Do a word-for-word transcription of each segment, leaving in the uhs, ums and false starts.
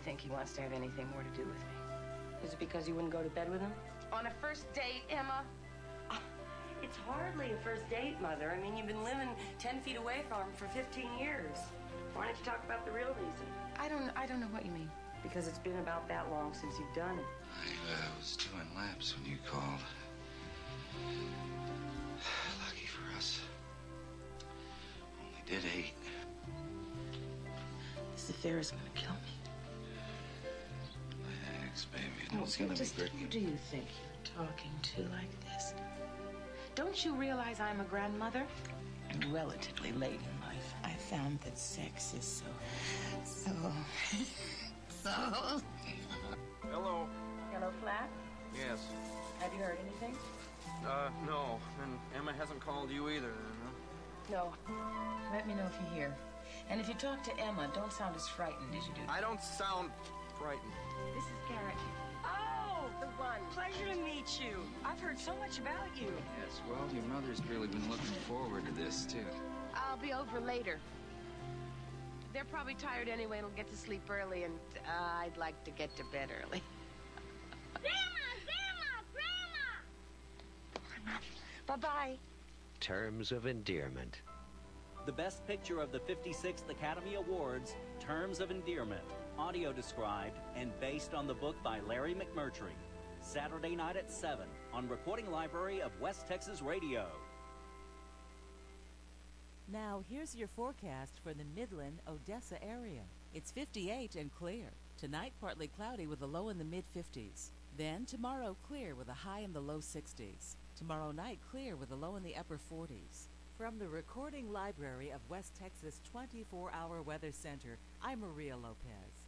think he wants to have anything more to do with me. Is it because you wouldn't go to bed with him? On a first date, Emma? It's hardly a first date, Mother. I mean, you've been living ten feet away from him for fifteen years. Why don't you talk about the real reason? I don't, I don't know what you mean. Because it's been about that long since you've done it. I uh, was doing laps when you called. Lucky for us. Only did eight. This affair is going to kill me. Thanks, baby. Oh, It's gonna just be great. who do you think you're talking to like this? Don't you realize I'm a grandmother? And relatively late in life, I found that sex is so, so, so... Hello. Hello, Flat? Yes. Have you heard anything? Uh, no. And Emma hasn't called you either, huh? No. Let me know if you hear. And if you talk to Emma, don't sound as frightened as you do. I don't sound frightened. This is Garrett. Oh, The one. pleasure to meet you. I've heard so much about you. Yes, well, your mother's really been looking forward to this, too. I'll be over later. They're probably tired anyway and will get to sleep early, and uh, I'd like to get to bed early. Grandma! Grandma! Grandma! Bye-bye. Terms of Endearment. The best picture of the fifty-sixth Academy Awards, Terms of Endearment, audio described and based on the book by Larry McMurtry. Saturday night at seven on Recording Library of West Texas Radio. Now, here's your forecast for the Midland, Odessa area. It's fifty-eight and clear. Tonight, partly cloudy with a low in the mid-fifties. Then, tomorrow, clear with a high in the low sixties. Tomorrow night, clear with a low in the upper forties. From the Recording Library of West Texas twenty-four hour Weather Center, I'm Maria Lopez.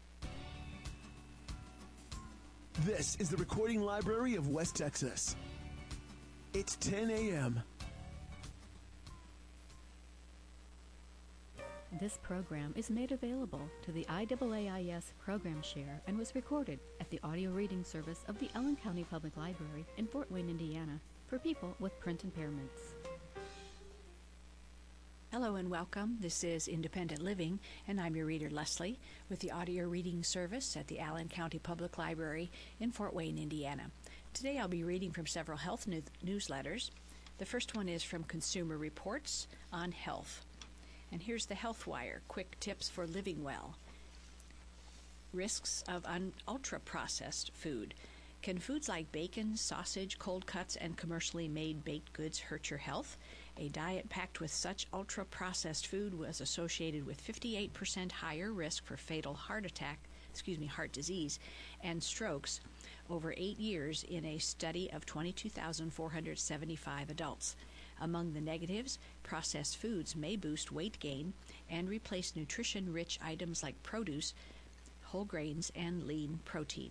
This is the Recording Library of West Texas. It's ten a.m. This program is made available to the I A A I S Program Share and was recorded at the audio reading service of the Allen County Public Library in Fort Wayne, Indiana, for people with print impairments. Hello and welcome. This is Independent Living, and I'm your reader, Leslie, with the audio reading service at the Allen County Public Library in Fort Wayne, Indiana. Today I'll be reading from several health news- newsletters. The first one is from Consumer Reports on health. And here's the Health Wire, quick tips for living well. Risks of un- ultra-processed food. Can foods like bacon, sausage, cold cuts, and commercially made baked goods hurt your health? A diet packed with such ultra-processed food was associated with fifty-eight percent higher risk for fatal heart attack, excuse me, heart disease, and strokes over eight years in a study of twenty-two thousand four hundred seventy-five adults. Among the negatives, processed foods may boost weight gain and replace nutrition-rich items like produce, whole grains, and lean protein.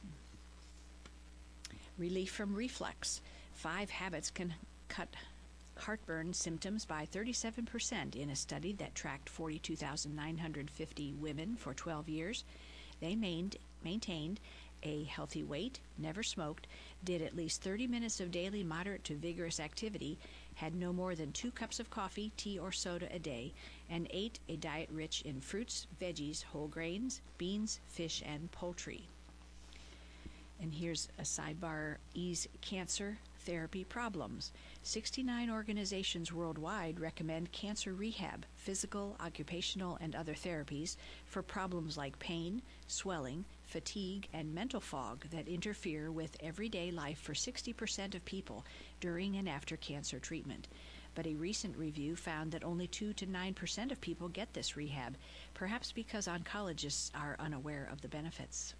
Relief from reflux. Five habits can cut heartburn symptoms by thirty-seven percent in a study that tracked forty-two thousand nine hundred fifty women for twelve years. They main- maintained a healthy weight, never smoked, did at least thirty minutes of daily moderate to vigorous activity, had no more than two cups of coffee, tea, or soda a day, and ate a diet rich in fruits, veggies, whole grains, beans, fish, and poultry. And here's a sidebar: ease cancer therapy problems. sixty-nine organizations worldwide recommend cancer rehab, physical, occupational, and other therapies for problems like pain, swelling, fatigue, and mental fog that interfere with everyday life for sixty percent of people during and after cancer treatment. But a recent review found that only two to nine percent of people get this rehab, perhaps because oncologists are unaware of the benefits.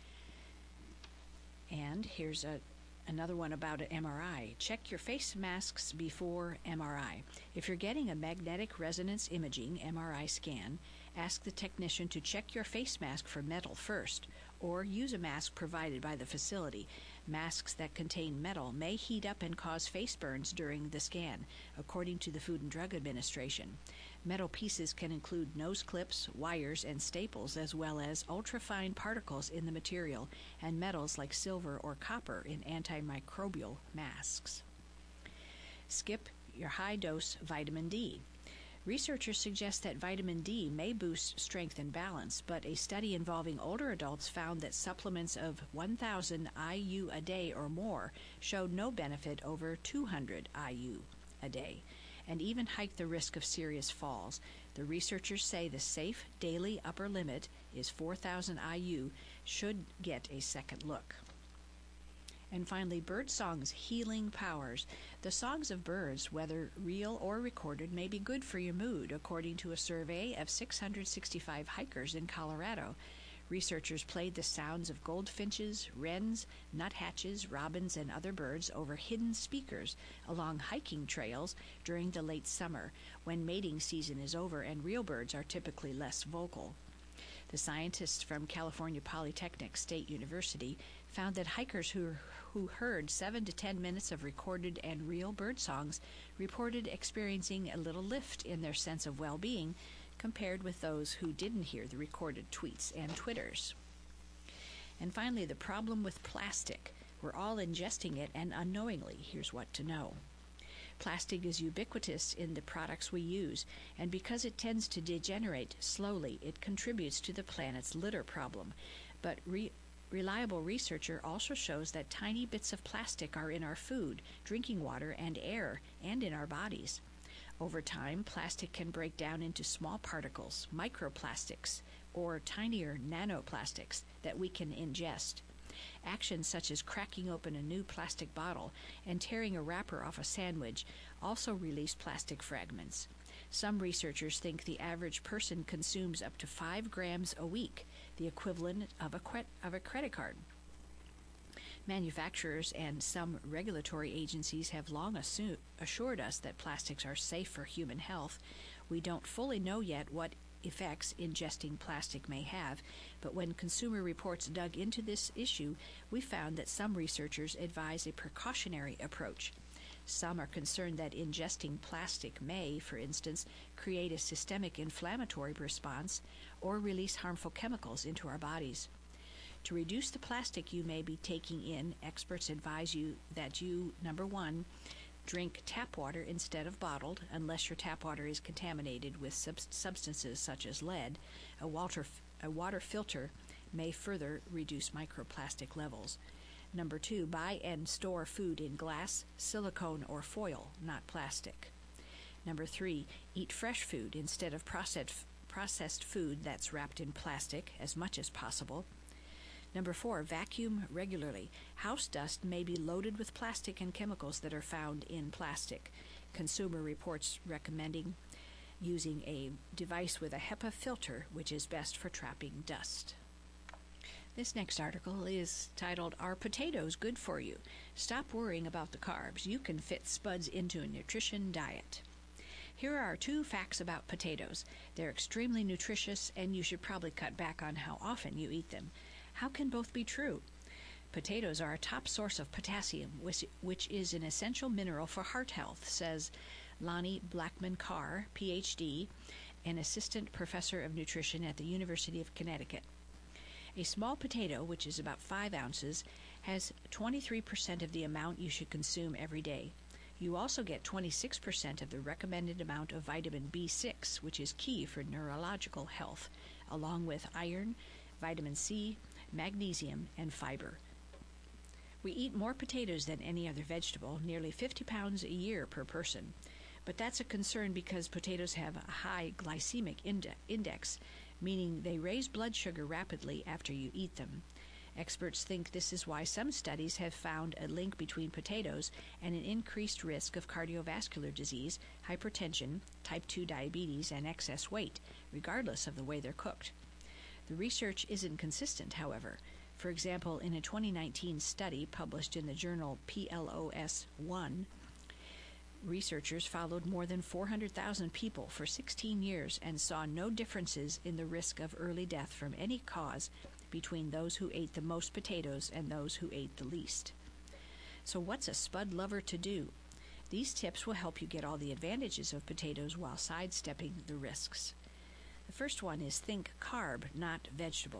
And here's a Another one about an M R I. Check your face masks before M R I. If you're getting a magnetic resonance imaging M R I scan, ask the technician to check your face mask for metal first, or use a mask provided by the facility. Masks that contain metal may heat up and cause face burns during the scan, according to the Food and Drug Administration. Metal pieces can include nose clips, wires, and staples, as well as ultrafine particles in the material and metals like silver or copper in antimicrobial masks. Skip your high-dose vitamin D. Researchers suggest that vitamin D may boost strength and balance, but a study involving older adults found that supplements of one thousand I U a day or more showed no benefit over two hundred I U a day, and even hiked the risk of serious falls. The researchers say the safe daily upper limit is four thousand I U should get a second look. And finally, birdsong's healing powers. The songs of birds, whether real or recorded, may be good for your mood, according to a survey of six hundred sixty-five hikers in Colorado. Researchers played the sounds of goldfinches, wrens, nuthatches, robins, and other birds over hidden speakers along hiking trails during the late summer, when mating season is over and real birds are typically less vocal. The scientists from California Polytechnic State University found that hikers who, who heard seven to ten minutes of recorded and real bird songs reported experiencing a little lift in their sense of well-being compared with those who didn't hear the recorded tweets and twitters. And finally, the problem with plastic. We're all ingesting it, and unknowingly, here's what to know. Plastic is ubiquitous in the products we use, and because it tends to degenerate slowly, it contributes to the planet's litter problem. But re- reliable researcher also shows that tiny bits of plastic are in our food, drinking water, and air, and in our bodies. Over time, plastic can break down into small particles, microplastics, or tinier nanoplastics that we can ingest. Actions such as cracking open a new plastic bottle and tearing a wrapper off a sandwich also release plastic fragments. Some researchers think the average person consumes up to five grams a week, the equivalent of a, cre- of a credit card. Manufacturers and some regulatory agencies have long assu- assured us that plastics are safe for human health. We don't fully know yet what effects ingesting plastic may have, but when Consumer Reports dug into this issue, we found that some researchers advise a precautionary approach. Some are concerned that ingesting plastic may, for instance, create a systemic inflammatory response or release harmful chemicals into our bodies. To reduce the plastic you may be taking in, experts advise you that you, number one, drink tap water instead of bottled, unless your tap water is contaminated with sub- substances such as lead. A water, a water filter may further reduce microplastic levels. Number two, buy and store food in glass, silicone, or foil, not plastic. Number three, eat fresh food instead of processed, processed food that's wrapped in plastic as much as possible. Number four, vacuum regularly. House dust may be loaded with plastic and chemicals that are found in plastic. Consumer Reports recommending using a device with a HEPA filter, which is best for trapping dust. This next article is titled, Are Potatoes Good for You? Stop worrying about the carbs. You can fit spuds into a nutrition diet. Here are two facts about potatoes. They're extremely nutritious, and you should probably cut back on how often you eat them. How can both be true? Potatoes are a top source of potassium, which, which is an essential mineral for heart health, says Lonnie Blackman-Carr, P H D, an assistant professor of nutrition at the University of Connecticut. A small potato, which is about five ounces, has twenty-three percent of the amount you should consume every day. You also get twenty-six percent of the recommended amount of vitamin B six, which is key for neurological health, along with iron, vitamin C, magnesium, and fiber. We eat more potatoes than any other vegetable, nearly fifty pounds a year per person. But that's a concern because potatoes have a high glycemic inde- index, meaning they raise blood sugar rapidly after you eat them. Experts think this is why some studies have found a link between potatoes and an increased risk of cardiovascular disease, hypertension, type two diabetes, and excess weight, regardless of the way they're cooked. The research isn't consistent, however. For example, in a twenty nineteen study published in the journal P L O S one, researchers followed more than four hundred thousand people for sixteen years and saw no differences in the risk of early death from any cause between those who ate the most potatoes and those who ate the least. So what's a spud lover to do? These tips will help you get all the advantages of potatoes while sidestepping the risks. The first one is think carb, not vegetable.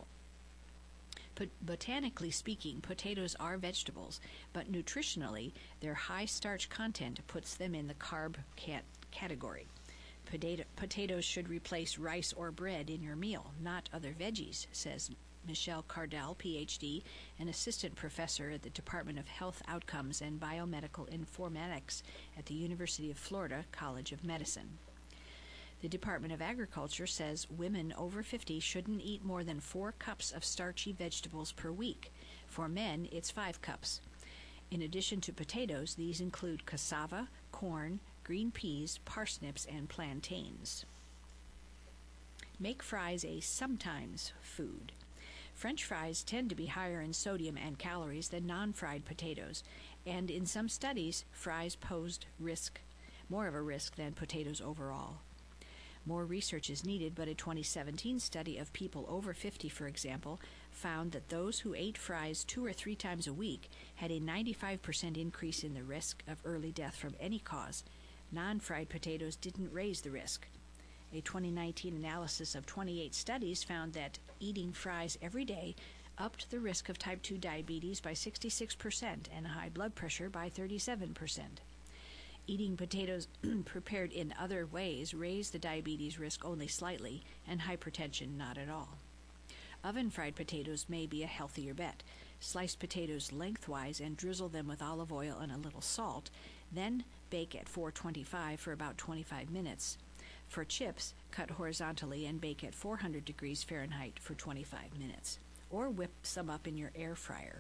But botanically speaking, potatoes are vegetables, but nutritionally, their high starch content puts them in the carb cat- category. Potato, potatoes should replace rice or bread in your meal, not other veggies, says Michelle Cardell, P H D, an assistant professor at the Department of Health Outcomes and Biomedical Informatics at the University of Florida College of Medicine. The Department of Agriculture says women over fifty shouldn't eat more than four cups of starchy vegetables per week. For men, it's five cups. In addition to potatoes, these include cassava, corn, green peas, parsnips, and plantains. Make fries a sometimes food. French fries tend to be higher in sodium and calories than non-fried potatoes, and in some studies, fries posed risk, more of a risk than potatoes overall. More research is needed, but a twenty seventeen study of people over fifty, for example, found that those who ate fries two or three times a week had a ninety-five percent increase in the risk of early death from any cause. Non-fried potatoes didn't raise the risk. A twenty nineteen analysis of twenty-eight studies found that eating fries every day upped the risk of type two diabetes by sixty-six percent and high blood pressure by thirty-seven percent. Eating potatoes prepared in other ways raised the diabetes risk only slightly and hypertension not at all. Oven-fried potatoes may be a healthier bet. Slice potatoes lengthwise and drizzle them with olive oil and a little salt, then bake at four twenty-five for about twenty-five minutes. For chips, cut horizontally and bake at four hundred degrees Fahrenheit for twenty-five minutes, or whip some up in your air fryer.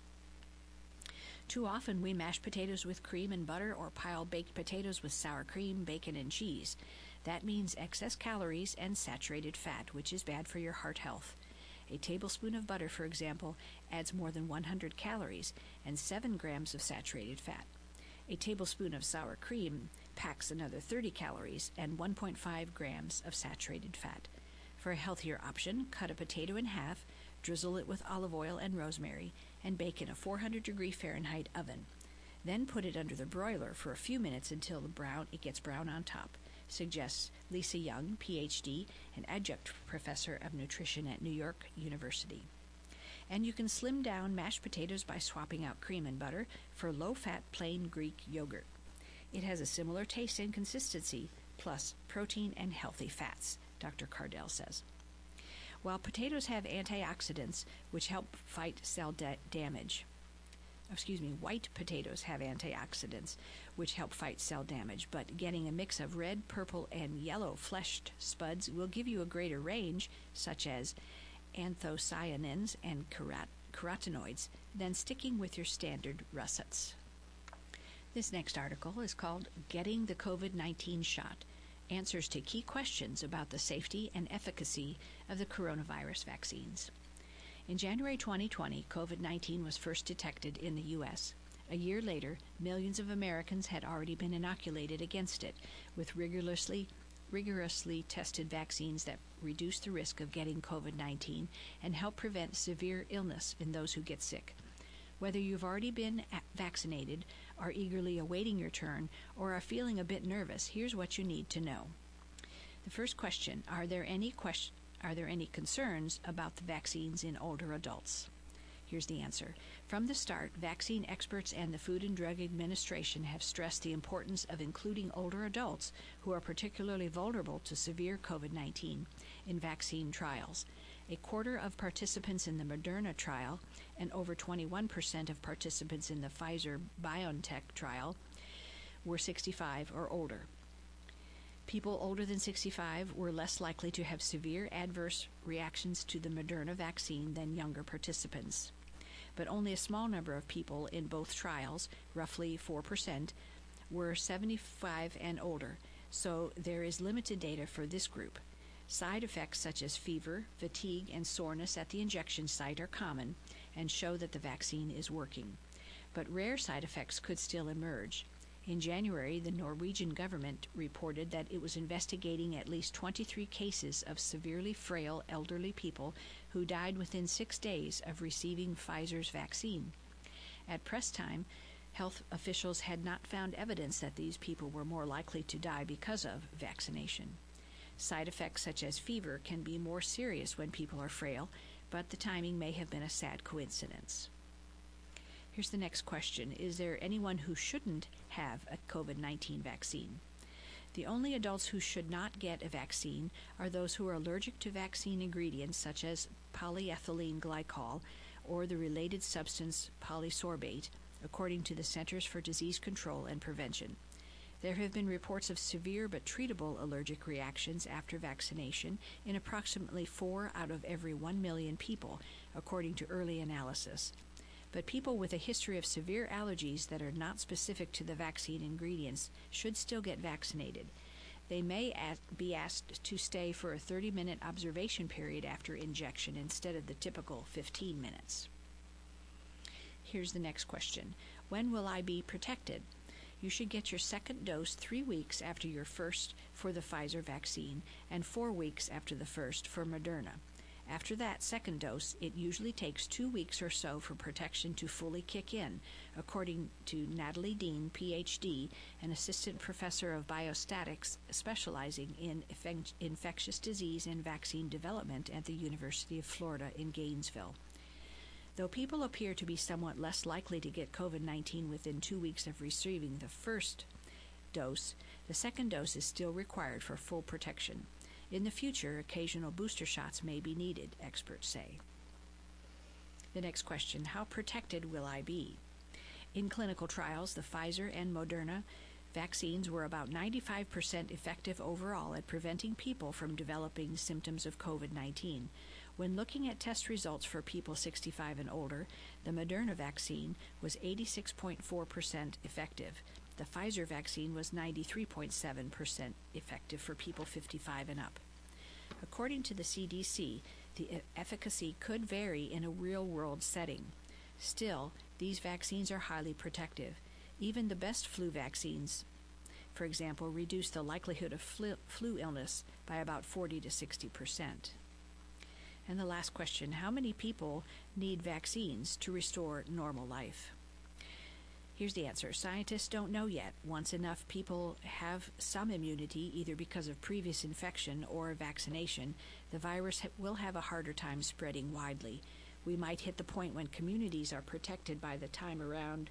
Too often we mash potatoes with cream and butter or pile baked potatoes with sour cream, bacon, and cheese. That means excess calories and saturated fat, which is bad for your heart health. A tablespoon of butter, for example, adds more than one hundred calories and seven grams of saturated fat. A tablespoon of sour cream packs another thirty calories and one point five grams of saturated fat. For a healthier option, cut a potato in half, drizzle it with olive oil and rosemary, and bake in a four hundred degree Fahrenheit oven. Then put it under the broiler for a few minutes until the brown it gets brown on top, suggests Lisa Young, P H D, an adjunct professor of nutrition at New York University. And you can slim down mashed potatoes by swapping out cream and butter for low-fat plain Greek yogurt. It has a similar taste and consistency, plus protein and healthy fats, Doctor Cardell says. While potatoes have antioxidants which help fight cell da- damage, excuse me, white potatoes have antioxidants which help fight cell damage, but getting a mix of red, purple, and yellow fleshed spuds will give you a greater range, such as anthocyanins and carot- carotenoids, than sticking with your standard russets. This next article is called Getting the COVID nineteen Shot, Answers to Key Questions about the Safety and Efficacy of the Coronavirus Vaccines. In January twenty twenty, COVID nineteen was first detected in the U S. A year later, millions of Americans had already been inoculated against it with rigorously, rigorously tested vaccines that reduce the risk of getting COVID nineteen and help prevent severe illness in those who get sick. Whether you've already been vaccinated, are eagerly awaiting your turn, or are feeling a bit nervous, here's what you need to know. The first question, are there any question, are there any concerns about the vaccines in older adults? Here's the answer. From the start, vaccine experts and the Food and Drug Administration have stressed the importance of including older adults who are particularly vulnerable to severe COVID nineteen in vaccine trials. A quarter of participants in the Moderna trial and over twenty-one percent of participants in the Pfizer-BioNTech trial were sixty-five or older. People older than sixty-five were less likely to have severe adverse reactions to the Moderna vaccine than younger participants. But only a small number of people in both trials, roughly four percent, were seventy-five and older, so there is limited data for this group. Side effects such as fever, fatigue, and soreness at the injection site are common and show that the vaccine is working. But rare side effects could still emerge. In January, the Norwegian government reported that it was investigating at least twenty-three cases of severely frail elderly people who died within six days of receiving Pfizer's vaccine. At press time, health officials had not found evidence that these people were more likely to die because of vaccination. Side effects such as fever can be more serious when people are frail, but the timing may have been a sad coincidence. Here's the next question. Is there anyone who shouldn't have a COVID nineteen vaccine? The only adults who should not get a vaccine are those who are allergic to vaccine ingredients such as polyethylene glycol or the related substance polysorbate, according to the Centers for Disease Control and Prevention. There have been reports of severe but treatable allergic reactions after vaccination in approximately four out of every one million people, according to early analysis. But people with a history of severe allergies that are not specific to the vaccine ingredients should still get vaccinated. They may be asked to stay for a thirty-minute observation period after injection instead of the typical fifteen minutes. Here's the next question. When will I be protected? You should get your second dose three weeks after your first for the Pfizer vaccine and four weeks after the first for Moderna. After that second dose, it usually takes two weeks or so for protection to fully kick in, according to Natalie Dean, P H D, an assistant professor of biostatics specializing in infec- infectious disease and vaccine development at the University of Florida in Gainesville. Though people appear to be somewhat less likely to get COVID nineteen within two weeks of receiving the first dose, the second dose is still required for full protection. In the future, occasional booster shots may be needed, experts say. The next question, how protected will I be? In clinical trials, the Pfizer and Moderna vaccines were about ninety-five percent effective overall at preventing people from developing symptoms of COVID nineteen. When looking at test results for people sixty-five and older, the Moderna vaccine was eighty-six point four percent effective. The Pfizer vaccine was ninety-three point seven percent effective for people fifty-five and up. According to the C D C, the efficacy could vary in a real-world setting. Still, these vaccines are highly protective. Even the best flu vaccines, for example, reduce the likelihood of flu, flu illness by about forty to sixty percent. And the last question, how many people need vaccines to restore normal life? Here's the answer. Scientists don't know yet. Once enough people have some immunity, either because of previous infection or vaccination, the virus ha- will have a harder time spreading widely. We might hit the point when communities are protected by the time around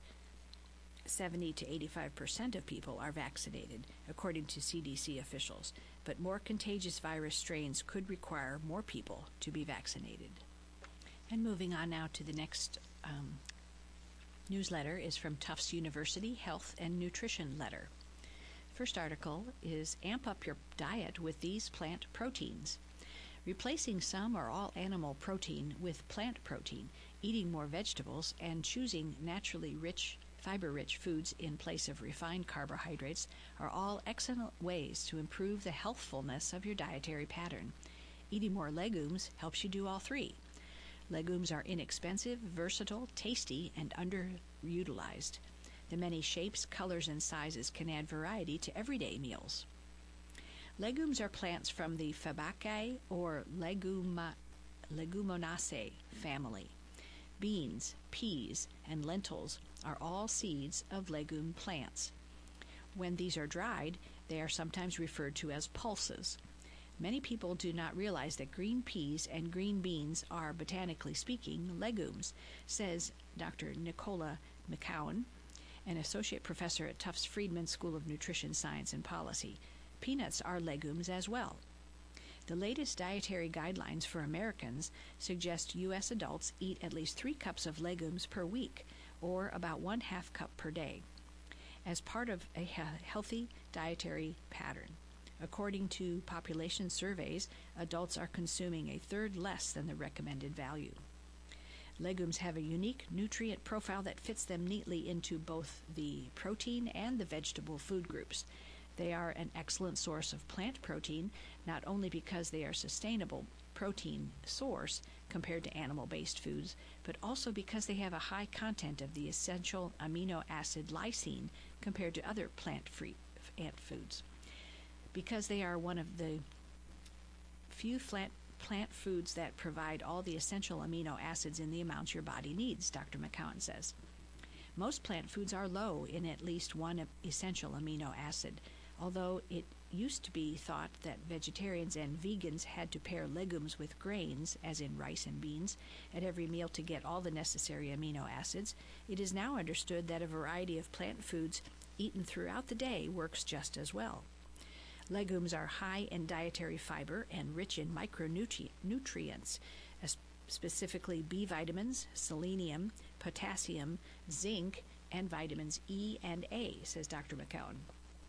seventy to eighty-five percent of people are vaccinated, according to C D C officials. But more contagious virus strains could require more people to be vaccinated. And moving on now to the next um, newsletter is from Tufts University Health and Nutrition Letter. First article is Amp Up Your Diet with These Plant Proteins. Replacing some or all animal protein with plant protein, eating more vegetables, and choosing naturally rich, fiber-rich foods in place of refined carbohydrates are all excellent ways to improve the healthfulness of your dietary pattern. Eating more legumes helps you do all three. Legumes are inexpensive, versatile, tasty, and underutilized. The many shapes, colors, and sizes can add variety to everyday meals. Legumes are plants from the Fabaceae or Leguma, Leguminaceae family. Beans, peas, and lentils are all seeds of legume plants. When these are dried, they are sometimes referred to as pulses. Many people do not realize that green peas and green beans are, botanically speaking, legumes, says Doctor Nicola McCowan, an associate professor at Tufts Friedman School of Nutrition Science and Policy. Peanuts are legumes as well. The latest dietary guidelines for Americans suggest U S adults eat at least three cups of legumes per week, or about one half cup per day, as part of a healthy dietary pattern. According to population surveys, adults are consuming a third less than the recommended value. Legumes have a unique nutrient profile that fits them neatly into both the protein and the vegetable food groups. They are an excellent source of plant protein, not only because they are sustainable protein source compared to animal-based foods, but also because they have a high content of the essential amino acid lysine compared to other plant-free ant foods. Because they are one of the few plant, plant foods that provide all the essential amino acids in the amounts your body needs, Doctor McCowan says. Most plant foods are low in at least one essential amino acid, although it used to be thought that vegetarians and vegans had to pair legumes with grains, as in rice and beans, at every meal to get all the necessary amino acids. It is now understood that a variety of plant foods eaten throughout the day works just as well. Legumes are high in dietary fiber and rich in micronutrients, specifically B vitamins, selenium, potassium, zinc, and vitamins E and A, says Doctor McCowan.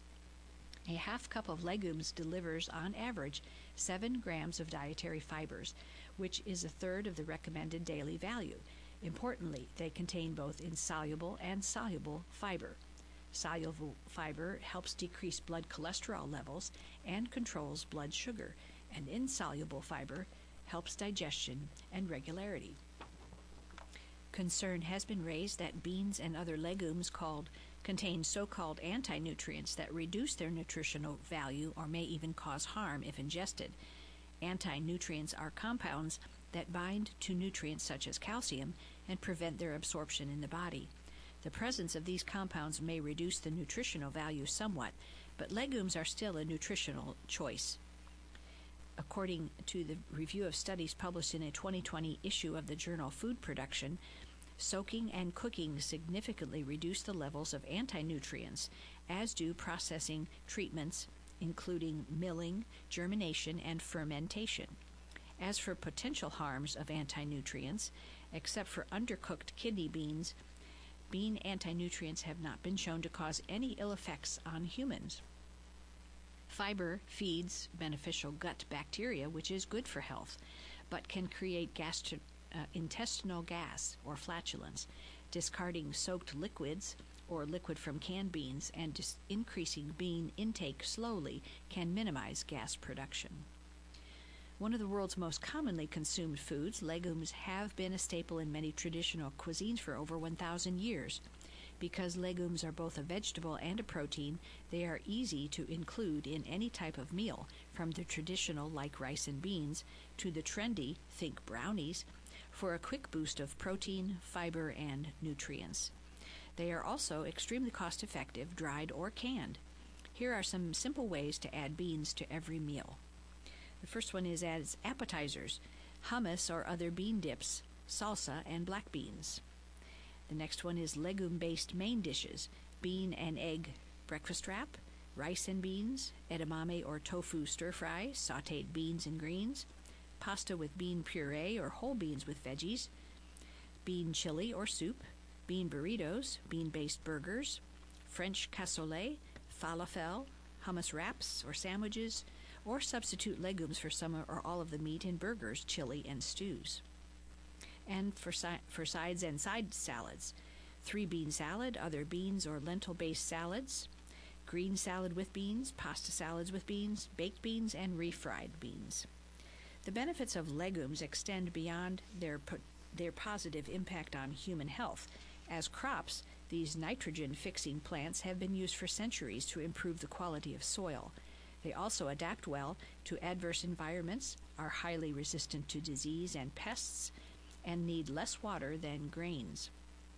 A half cup of legumes delivers, on average, seven grams of dietary fibers, which is a third of the recommended daily value. Importantly, they contain both insoluble and soluble fiber. Soluble fiber helps decrease blood cholesterol levels and controls blood sugar, and insoluble fiber helps digestion and regularity. Concern has been raised that beans and other legumes called contain so-called anti-nutrients that reduce their nutritional value or may even cause harm if ingested. Anti-nutrients are compounds that bind to nutrients such as calcium and prevent their absorption in the body. The presence of these compounds may reduce the nutritional value somewhat, but legumes are still a nutritional choice. According to the review of studies published in a twenty twenty issue of the journal Food Production, soaking and cooking significantly reduce the levels of anti-nutrients, as do processing treatments, including milling, germination, and fermentation. As for potential harms of anti-nutrients, except for undercooked kidney beans, bean anti-nutrients have not been shown to cause any ill effects on humans. Fiber feeds beneficial gut bacteria, which is good for health, but can create gastro- uh, intestinal gas or flatulence. Discarding soaked liquids or liquid from canned beans and dis- increasing bean intake slowly can minimize gas production. One of the world's most commonly consumed foods, legumes have been a staple in many traditional cuisines for over one thousand years. Because legumes are both a vegetable and a protein, they are easy to include in any type of meal, from the traditional, like rice and beans, to the trendy, think brownies, for a quick boost of protein, fiber, and nutrients. They are also extremely cost-effective, dried or canned. Here are some simple ways to add beans to every meal. The first one is as appetizers, hummus or other bean dips, salsa, and black beans. The next one is legume-based main dishes, bean and egg breakfast wrap, rice and beans, edamame or tofu stir-fry, sautéed beans and greens, pasta with bean puree or whole beans with veggies, bean chili or soup, bean burritos, bean-based burgers, French cassoulet, falafel, hummus wraps or sandwiches, or substitute legumes for some or all of the meat in burgers, chili, and stews. And for, si- for sides and side salads, three bean salad, other beans or lentil-based salads, green salad with beans, pasta salads with beans, baked beans, and refried beans. The benefits of legumes extend beyond their po- their positive impact on human health. As crops, these nitrogen-fixing plants have been used for centuries to improve the quality of soil. They also adapt well to adverse environments, are highly resistant to disease and pests, and need less water than grains.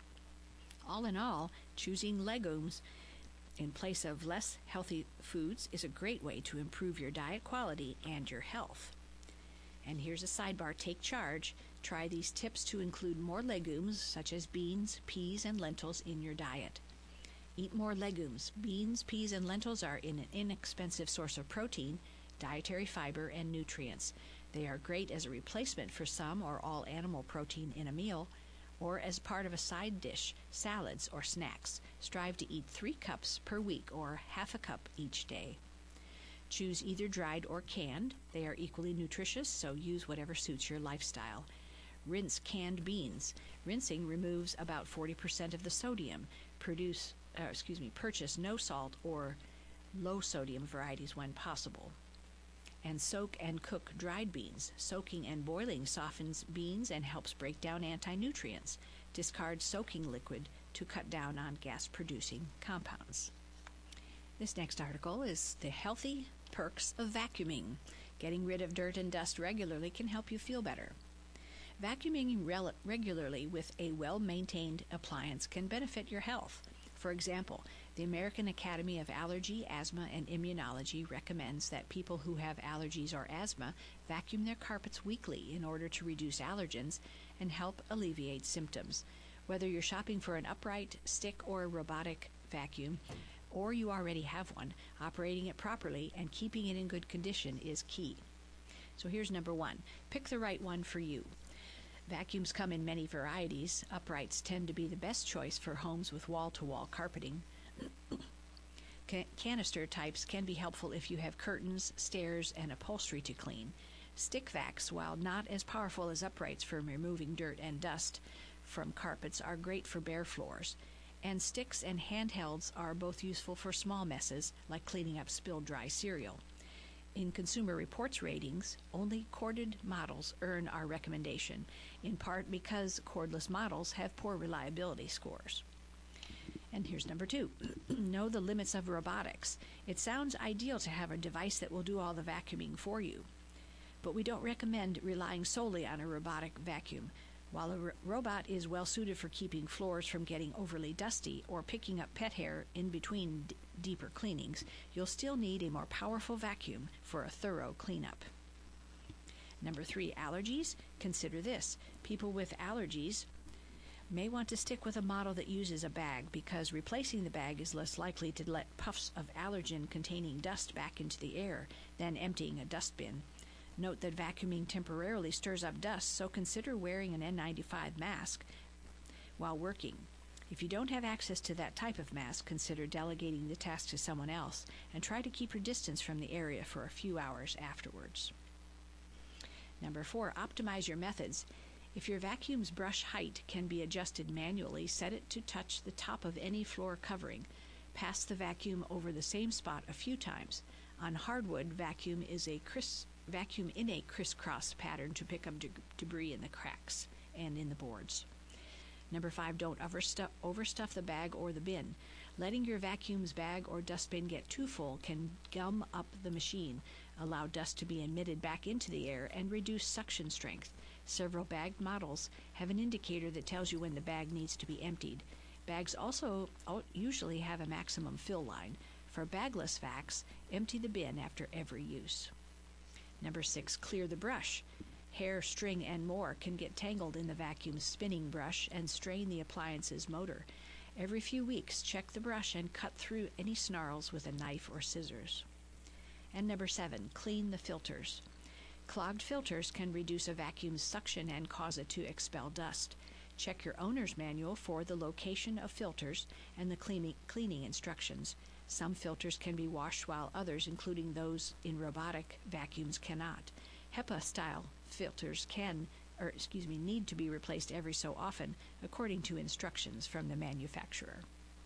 All in all, choosing legumes in place of less healthy foods is a great way to improve your diet quality and your health. And here's a sidebar, take charge. Try these tips to include more legumes, such as beans, peas, and lentils in your diet. Eat more legumes. Beans, peas, and lentils are an inexpensive source of protein, dietary fiber, and nutrients. They are great as a replacement for some or all animal protein in a meal, or as part of a side dish, salads, or snacks. Strive to eat three cups per week, or half a cup each day. Choose either dried or canned. They are equally nutritious, so use whatever suits your lifestyle. Rinse canned beans. Rinsing removes about forty percent of the sodium. Produce, uh, excuse me, purchase no salt or low sodium varieties when possible. And soak and cook dried beans. Soaking and boiling softens beans and helps break down anti-nutrients. Discard soaking liquid to cut down on gas-producing compounds. This next article is The Healthy Perks of Vacuuming. Getting rid of dirt and dust regularly can help you feel better. Vacuuming rel- regularly with a well-maintained appliance can benefit your health. For example, the American Academy of Allergy, Asthma, and Immunology recommends that people who have allergies or asthma vacuum their carpets weekly in order to reduce allergens and help alleviate symptoms. Whether you're shopping for an upright, stick, or robotic vacuum, or you already have one, operating it properly and keeping it in good condition is key. So here's number one. Pick the right one for you. Vacuums come in many varieties. Uprights tend to be the best choice for homes with wall-to-wall carpeting. Can- canister types can be helpful if you have curtains, stairs, and upholstery to clean. Stick vacs, while not as powerful as uprights for removing dirt and dust from carpets, are great for bare floors. And sticks and handhelds are both useful for small messes, like cleaning up spilled dry cereal. In Consumer Reports ratings, only corded models earn our recommendation, in part because cordless models have poor reliability scores. And here's number two. Know the limits of robotics. It sounds ideal to have a device that will do all the vacuuming for you, but we don't recommend relying solely on a robotic vacuum. While a ro- robot is well suited for keeping floors from getting overly dusty or picking up pet hair in between d- deeper cleanings, you'll still need a more powerful vacuum for a thorough cleanup. Number three, allergies. Consider this. People with allergies may want to stick with a model that uses a bag because replacing the bag is less likely to let puffs of allergen-containing dust back into the air than emptying a dustbin. Note that vacuuming temporarily stirs up dust, so consider wearing an N ninety-five mask while working. If you don't have access to that type of mask, consider delegating the task to someone else and try to keep your distance from the area for a few hours afterwards. Number four, optimize your methods. If your vacuum's brush height can be adjusted manually, set it to touch the top of any floor covering. Pass the vacuum over the same spot a few times. On hardwood, vacuum is a cris- vacuum in a crisscross pattern to pick up de- debris in the cracks and in the boards. Number five, don't overstuff, overstuff the bag or the bin. Letting your vacuum's bag or dustbin get too full can gum up the machine, allow dust to be emitted back into the air, and reduce suction strength. Several bagged models have an indicator that tells you when the bag needs to be emptied. Bags also usually have a maximum fill line. For bagless vacs, empty the bin after every use. Number six, clear the brush. Hair, string, and more can get tangled in the vacuum's spinning brush and strain the appliance's motor. Every few weeks, check the brush and cut through any snarls with a knife or scissors. And number seven, clean the filters. Clogged filters can reduce a vacuum's suction and cause it to expel dust. Check your owner's manual for the location of filters and the cleaning, cleaning instructions. Some filters can be washed while others, including those in robotic vacuums, cannot. HEPA-style filters can, or excuse me, need to be replaced every so often, according to instructions from the manufacturer.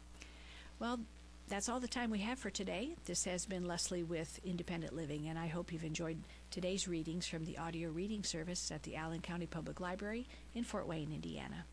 Well, that's all the time we have for today. This has been Leslie with Independent Living, and I hope you've enjoyed today's readings from the audio reading service at the Allen County Public Library in Fort Wayne, Indiana.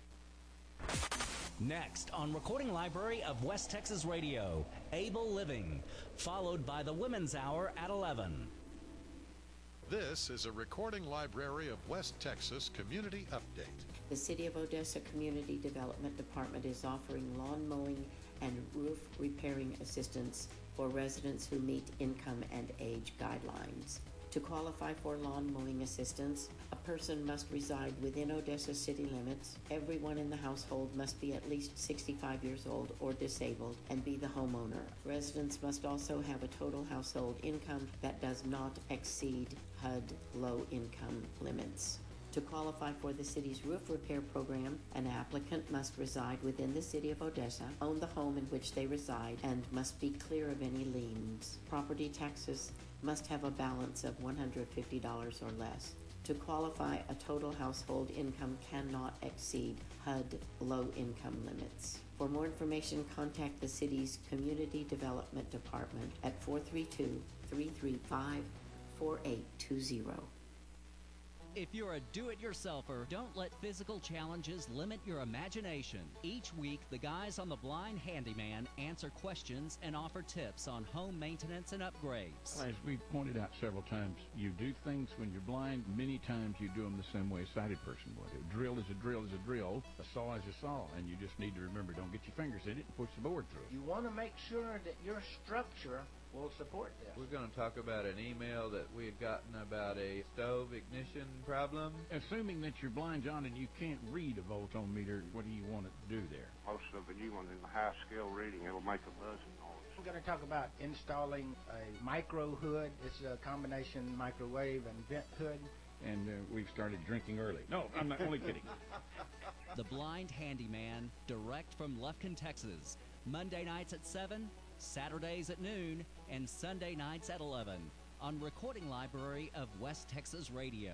Next on Recording Library of West Texas Radio, Able Living, followed by the Women's Hour at eleven. This is a Recording Library of West Texas Community Update. The City of Odessa Community Development Department is offering lawn mowing and roof repairing assistance for residents who meet income and age guidelines. To qualify for lawn mowing assistance, a person must reside within Odessa city limits. Everyone in the household must be at least sixty-five years old or disabled and be the homeowner. Residents must also have a total household income that does not exceed H U D low-income limits. To qualify for the city's roof repair program, an applicant must reside within the city of Odessa, own the home in which they reside, and must be clear of any liens. Property taxes must have a balance of one hundred fifty dollars or less. To qualify, a total household income cannot exceed H U D low-income limits. For more information, contact the city's Community Development Department at four three two, three three five, four eight two zero. If you're a do-it-yourselfer, don't let physical challenges limit your imagination. Each week, the guys on The Blind Handyman answer questions and offer tips on home maintenance and upgrades. As we've pointed out several times, you do things when you're blind. Many times you do them the same way a sighted person would. A drill is a drill is a drill. A saw is a saw. And you just need to remember, don't get your fingers in it and push the board through. You want to make sure that your structure will support this. We're going to talk about an email that we had gotten about a stove ignition problem. Assuming that you're blind, John, and you can't read a voltometer, what do you want it to do there? Most of it, you want in the high scale reading, it'll make a buzzing noise. I'm going to talk about installing a micro hood. It's a combination microwave and vent hood. And uh, we've started drinking early. No, I'm not only kidding. The Blind Handyman, direct from Lufkin, Texas. Monday nights at seven, Saturdays at noon, and Sunday nights at eleven on Recording Library of West Texas Radio.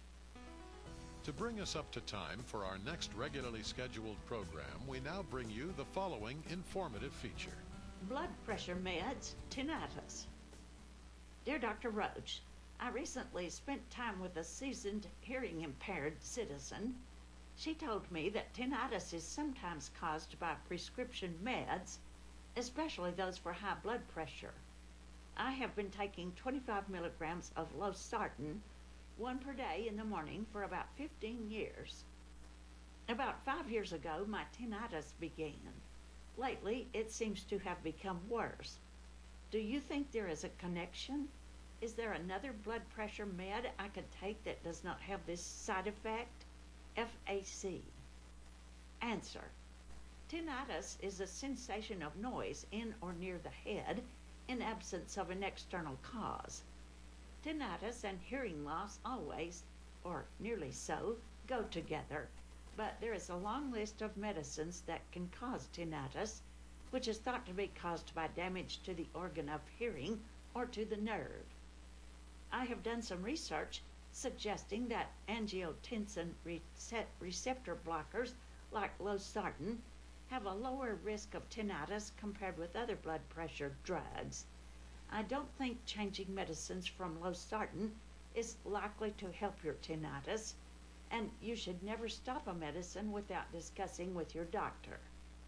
To bring us up to time for our next regularly scheduled program, we now bring you the following informative feature. Blood pressure meds, tinnitus. Dear Doctor Roach, I recently spent time with a seasoned hearing-impaired citizen. She told me that tinnitus is sometimes caused by prescription meds, especially those for high blood pressure. I have been taking twenty-five milligrams of losartan, one per day in the morning, for about fifteen years. About five years ago, my tinnitus began. Lately, it seems to have become worse. Do you think there is a connection? Is there another blood pressure med I could take that does not have this side effect? F A C. Answer. Tinnitus is a sensation of noise in or near the head in absence of an external cause. Tinnitus and hearing loss always, or nearly so, go together, but there is a long list of medicines that can cause tinnitus, which is thought to be caused by damage to the organ of hearing or to the nerve. I have done some research suggesting that angiotensin receptor blockers like losartan have a lower risk of tinnitus compared with other blood pressure drugs. I don't think changing medicines from losartan is likely to help your tinnitus, and you should never stop a medicine without discussing with your doctor.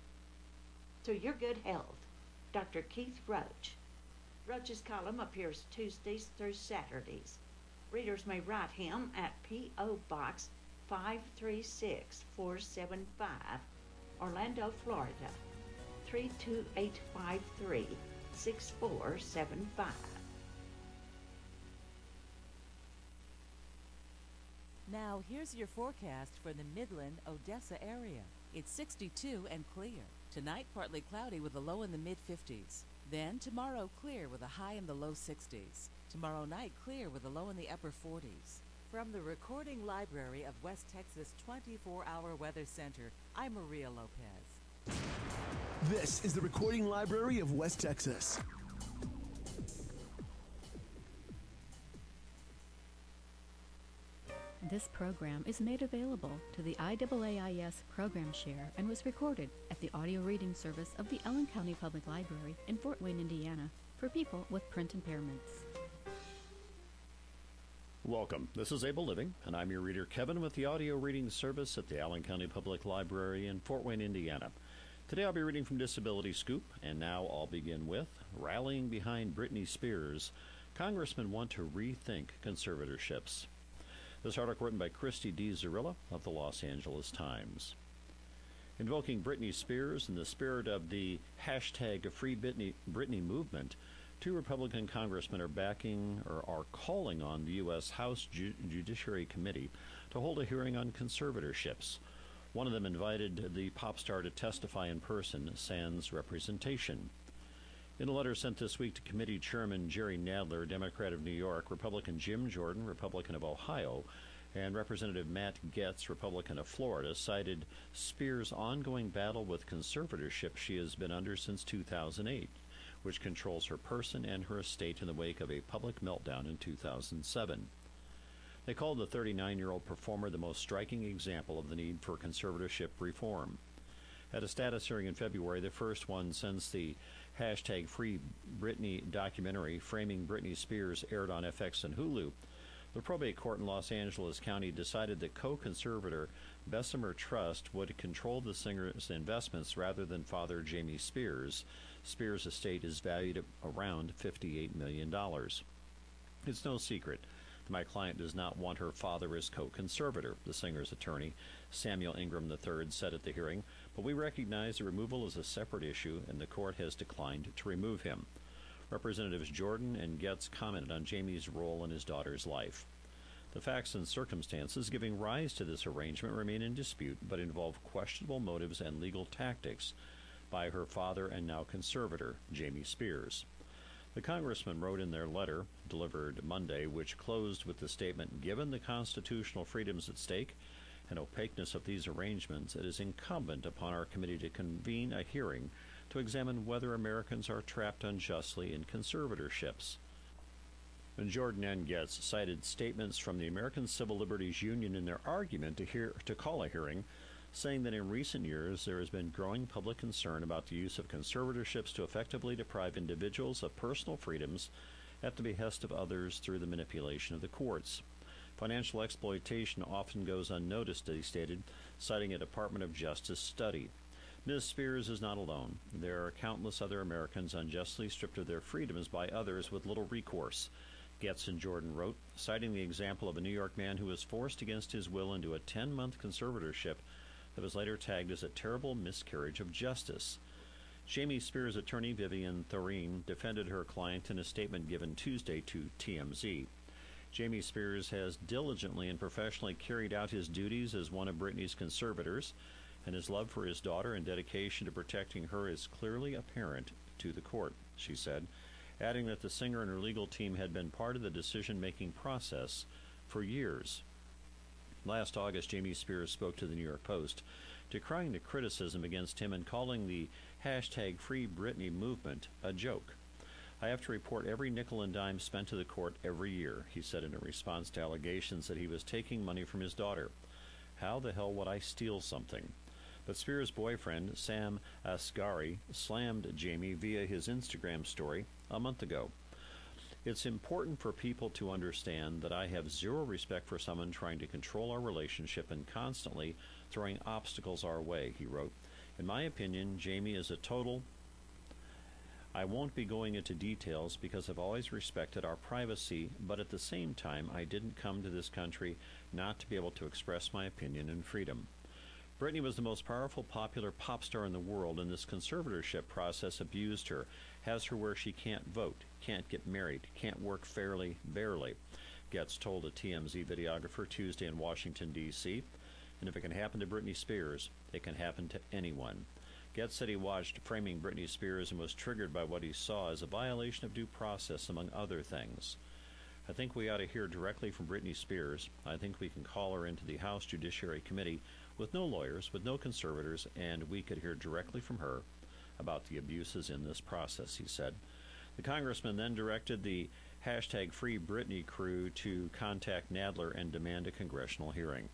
To your good health, Doctor Keith Roach. Roach's column appears Tuesdays through Saturdays. Readers may write him at P O Box five three six four seven five, Orlando, Florida, three two eight five three, six four seven five. Now, here's your forecast for the Midland, Odessa area. It's sixty-two and clear. Tonight, partly cloudy with a low in the mid fifties. Then, tomorrow, clear with a high in the low sixties. Tomorrow night, clear with a low in the upper forties. From the Recording Library of West Texas twenty-four hour Weather Center, I'm Maria Lopez. This is the Recording Library of West Texas. This program is made available to the I A A I S Program Share and was recorded at the audio reading service of the Ellen County Public Library in Fort Wayne, Indiana, for people with print impairments. Welcome. This is Able Living, and I'm your reader, Kevin, with the audio reading service at the Allen County Public Library in Fort Wayne, Indiana. Today I'll be reading from Disability Scoop, and now I'll begin with Rallying Behind Britney Spears. Congressmen want to rethink conservatorships. This article written by Christy D. Zarilla of the Los Angeles Times. Invoking Britney Spears in the spirit of the hashtag Free Britney, Britney movement, two Republican congressmen are backing or are calling on the U S House Ju- Judiciary Committee to hold a hearing on conservatorships. One of them invited the pop star to testify in person, sans representation. In a letter sent this week to committee chairman Jerry Nadler, Democrat of New York, Republican Jim Jordan, Republican of Ohio, and Representative Matt Gaetz, Republican of Florida, cited Spears' ongoing battle with conservatorship she has been under since two thousand eight, which controls her person and her estate in the wake of a public meltdown in two thousand seven. They called the thirty-nine-year-old performer the most striking example of the need for conservatorship reform. At a status hearing in February, the first one since the hashtag Free Britney documentary Framing Britney Spears aired on F X and Hulu, the probate court in Los Angeles County decided that co-conservator Bessemer Trust would control the singer's investments rather than Father Jamie Spears. Spears' estate is valued at around fifty-eight million dollars. It's no secret that my client does not want her father as co-conservator, the singer's attorney, Samuel Ingram the third, said at the hearing, but we recognize the removal is a separate issue and the court has declined to remove him. Representatives Jordan and Getz commented on Jamie's role in his daughter's life. The facts and circumstances giving rise to this arrangement remain in dispute, but involve questionable motives and legal tactics by her father and now conservator, Jamie Spears. The congressman wrote in their letter, delivered Monday, which closed with the statement, "Given the constitutional freedoms at stake and opaqueness of these arrangements, it is incumbent upon our committee to convene a hearing to examine whether Americans are trapped unjustly in conservatorships." And Jordan and Getz cited statements from the American Civil Liberties Union in their argument to, hear, to call a hearing, saying that in recent years there has been growing public concern about the use of conservatorships to effectively deprive individuals of personal freedoms at the behest of others through the manipulation of the courts. Financial exploitation often goes unnoticed, he stated, citing a Department of Justice study. Miz Spears is not alone. There are countless other Americans unjustly stripped of their freedoms by others with little recourse, Getz and Jordan wrote, citing the example of a New York man who was forced against his will into a ten-month conservatorship that was later tagged as a terrible miscarriage of justice. Jamie Spears' attorney Vivian Thoreen defended her client in a statement given Tuesday to T M Z. Jamie Spears has diligently and professionally carried out his duties as one of Britney's conservators, and his love for his daughter and dedication to protecting her is clearly apparent to the court, she said, adding that the singer and her legal team had been part of the decision-making process for years. Last August, Jamie Spears spoke to the New York Post, decrying the criticism against him and calling the hashtag Free Britney movement a joke. "I have to report every nickel and dime spent to the court every year," he said in a response to allegations that he was taking money from his daughter. "How the hell would I steal something?" But Spears' boyfriend, Sam Asghari, slammed Jamie via his Instagram story a month ago. "It's important for people to understand that I have zero respect for someone trying to control our relationship and constantly throwing obstacles our way," he wrote. "In my opinion, Jamie is a total... I won't be going into details because I've always respected our privacy, but at the same time, I didn't come to this country not to be able to express my opinion in freedom." Britney was the most powerful, popular pop star in the world, and this conservatorship process abused her, has her where she can't vote, can't get married, can't work fairly, barely, Getz told a T M Z videographer Tuesday in Washington, D C And if it can happen to Britney Spears, it can happen to anyone. Getz said he watched Framing Britney Spears and was triggered by what he saw as a violation of due process, among other things. "I think we ought to hear directly from Britney Spears. I think we can call her into the House Judiciary Committee with no lawyers, with no conservators, and we could hear directly from her about the abuses in this process," he said. The congressman then directed the hashtag Free Britney crew to contact Nadler and demand a congressional hearing.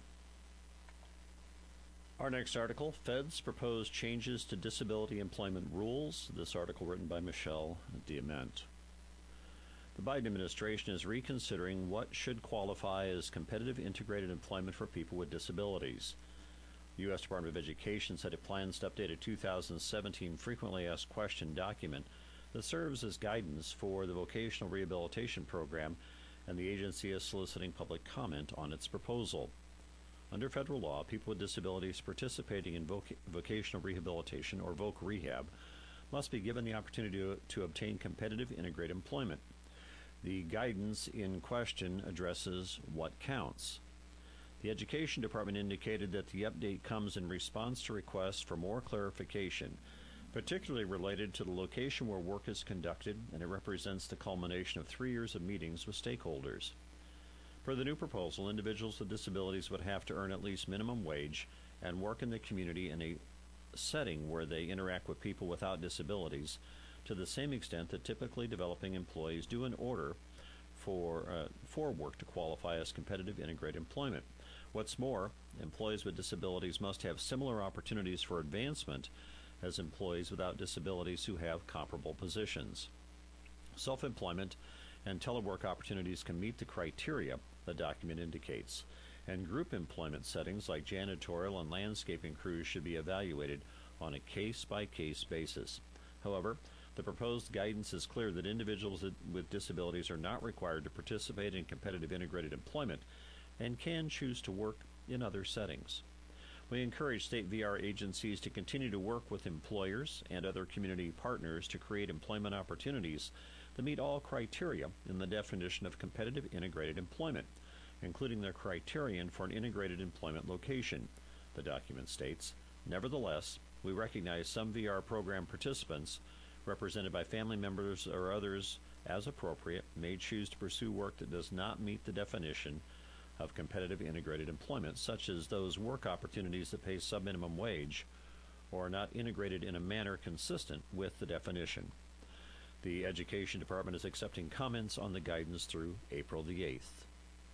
Our next article, Feds propose changes to disability employment rules. This article written by Michelle Diamant. The Biden administration is reconsidering what should qualify as competitive integrated employment for people with disabilities. The U S Department of Education said it plans to update a two thousand seventeen frequently asked question document that serves as guidance for the vocational rehabilitation program, and the agency is soliciting public comment on its proposal. Under federal law, people with disabilities participating in voc- vocational rehabilitation, or voc rehab, must be given the opportunity to, to obtain competitive integrated employment. The guidance in question addresses what counts. The Education Department indicated that the update comes in response to requests for more clarification, particularly related to the location where work is conducted, and it represents the culmination of three years of meetings with stakeholders. Per the new proposal, individuals with disabilities would have to earn at least minimum wage and work in the community in a setting where they interact with people without disabilities to the same extent that typically developing employees do in order for, uh, for work to qualify as competitive integrated employment. What's more, employees with disabilities must have similar opportunities for advancement as employees without disabilities who have comparable positions. Self-employment and telework opportunities can meet the criteria, the document indicates, and group employment settings like janitorial and landscaping crews should be evaluated on a case-by-case basis. However, the proposed guidance is clear that individuals with disabilities are not required to participate in competitive integrated employment and can choose to work in other settings. We encourage state V R agencies to continue to work with employers and other community partners to create employment opportunities that meet all criteria in the definition of competitive integrated employment, including the criterion for an integrated employment location. The document states, "Nevertheless, we recognize some V R program participants, represented by family members or others as appropriate, may choose to pursue work that does not meet the definition of competitive integrated employment, such as those work opportunities that pay sub-minimum wage or are not integrated in a manner consistent with the definition." The Education Department is accepting comments on the guidance through April the eighth.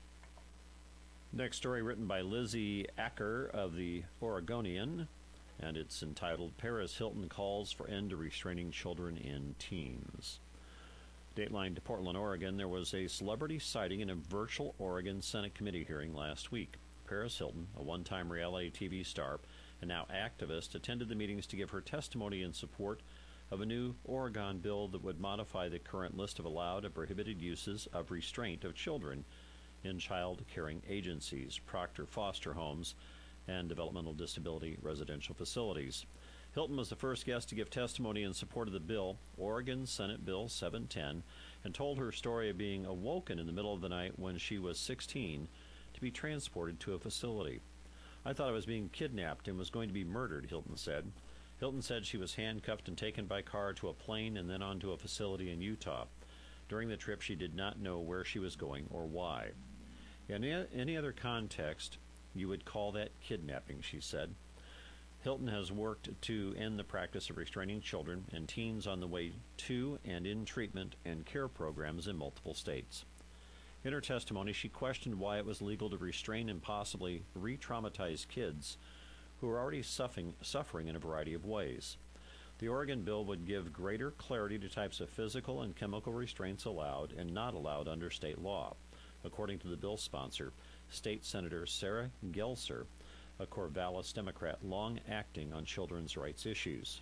Next story written by Lizzie Acker of the Oregonian, and it's entitled Paris Hilton Calls for End to Restraining Children in Teens. Dateline to Portland, Oregon, there was a celebrity sighting in a virtual Oregon Senate committee hearing last week. Paris Hilton, a one-time reality T V star and now activist, attended the meetings to give her testimony in support of a new Oregon bill that would modify the current list of allowed and prohibited uses of restraint of children in child-caring agencies, Proctor foster homes, and developmental disability residential facilities. Hilton was the first guest to give testimony in support of the bill, Oregon Senate Bill seven ten, and told her story of being awoken in the middle of the night when she was sixteen to be transported to a facility. "I thought I was being kidnapped and was going to be murdered," Hilton said. Hilton said she was handcuffed and taken by car to a plane and then onto a facility in Utah. During the trip, she did not know where she was going or why. In any other context, you would call that kidnapping, she said. Hilton has worked to end the practice of restraining children and teens on the way to and in treatment and care programs in multiple states. In her testimony, she questioned why it was legal to restrain and possibly re-traumatize kids who are already suffering, suffering in a variety of ways. The Oregon bill would give greater clarity to types of physical and chemical restraints allowed and not allowed under state law, according to the bill sponsor, State Senator Sarah Gelser, a Corvallis Democrat long acting on children's rights issues.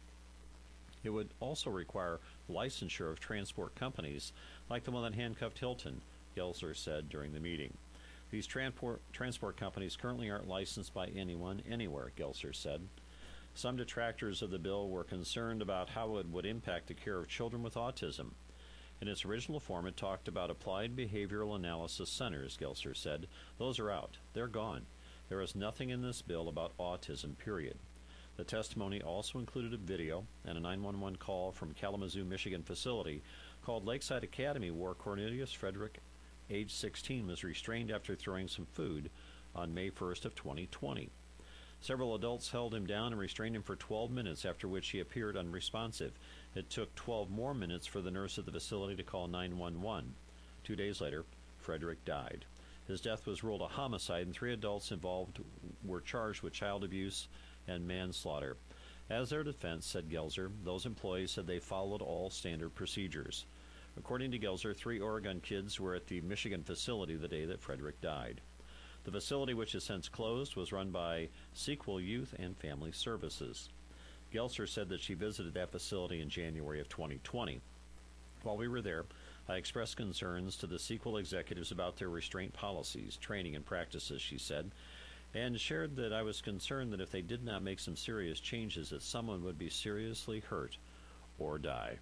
It would also require licensure of transport companies like the one that handcuffed Hilton, Gelser said during the meeting. These transport, transport companies currently aren't licensed by anyone, anywhere, Gelser said. Some detractors of the bill were concerned about how it would impact the care of children with autism. In its original form, it talked about applied behavioral analysis centers, Gelser said. Those are out. They're gone. There is nothing in this bill about autism, period. The testimony also included a video and a nine one one call from Kalamazoo, Michigan facility called Lakeside Academy, where Cornelius Frederick, age sixteen, was restrained after throwing some food on May first of twenty twenty. Several adults held him down and restrained him for twelve minutes, after which he appeared unresponsive. It took twelve more minutes for the nurse at the facility to call nine one one. Two days later, Frederick died. His death was ruled a homicide, and three adults involved were charged with child abuse and manslaughter. As their defense, said Gelser, those employees said they followed all standard procedures. According to Gelser, three Oregon kids were at the Michigan facility the day that Frederick died. The facility, which has since closed, was run by Sequel Youth and Family Services. Gelser said that she visited that facility in January of twenty twenty. While we were there, I expressed concerns to the Sequel executives about their restraint policies, training, and practices, she said, and shared that I was concerned that if they did not make some serious changes, that someone would be seriously hurt or die.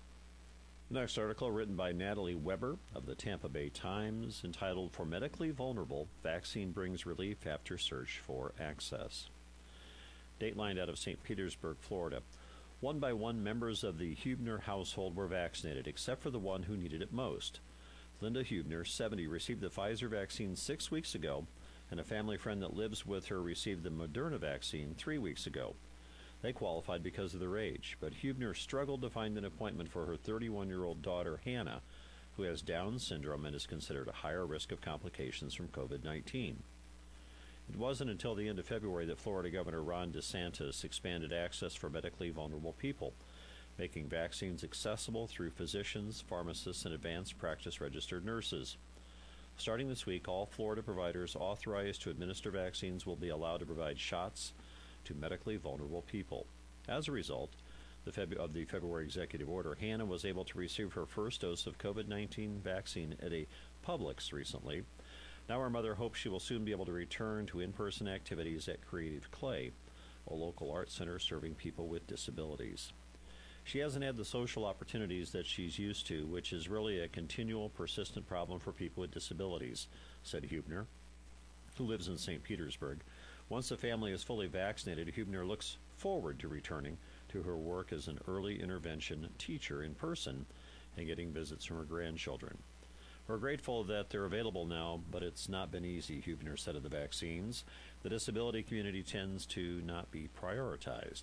Next article, written by Natalie Weber of the Tampa Bay Times, entitled For Medically Vulnerable, Vaccine Brings Relief After Search for Access. Dateline out of Saint Petersburg, Florida. One by one, members of the Hubner household were vaccinated, except for the one who needed it most. Linda Hubner, seventy, received the Pfizer vaccine six weeks ago, and a family friend that lives with her received the Moderna vaccine three weeks ago. They qualified because of their age, but Hubner struggled to find an appointment for her thirty-one-year-old daughter, Hannah, who has Down syndrome and is considered a higher risk of complications from COVID nineteen. It wasn't until the end of February that Florida Governor Ron DeSantis expanded access for medically vulnerable people, making vaccines accessible through physicians, pharmacists, and advanced practice registered nurses. Starting this week, all Florida providers authorized to administer vaccines will be allowed to provide shots to medically vulnerable people. As a result the Feb- of the February executive order, Hannah was able to receive her first dose of COVID nineteen vaccine at a Publix recently. Now her mother hopes she will soon be able to return to in-person activities at Creative Clay, a local art center serving people with disabilities. She hasn't had the social opportunities that she's used to, which is really a continual, persistent problem for people with disabilities, said Hubner, who lives in Saint Petersburg. Once the family is fully vaccinated, Hubner looks forward to returning to her work as an early intervention teacher in person and getting visits from her grandchildren. We're grateful that they're available now, but it's not been easy, Hubner said of the vaccines. The disability community tends to not be prioritized.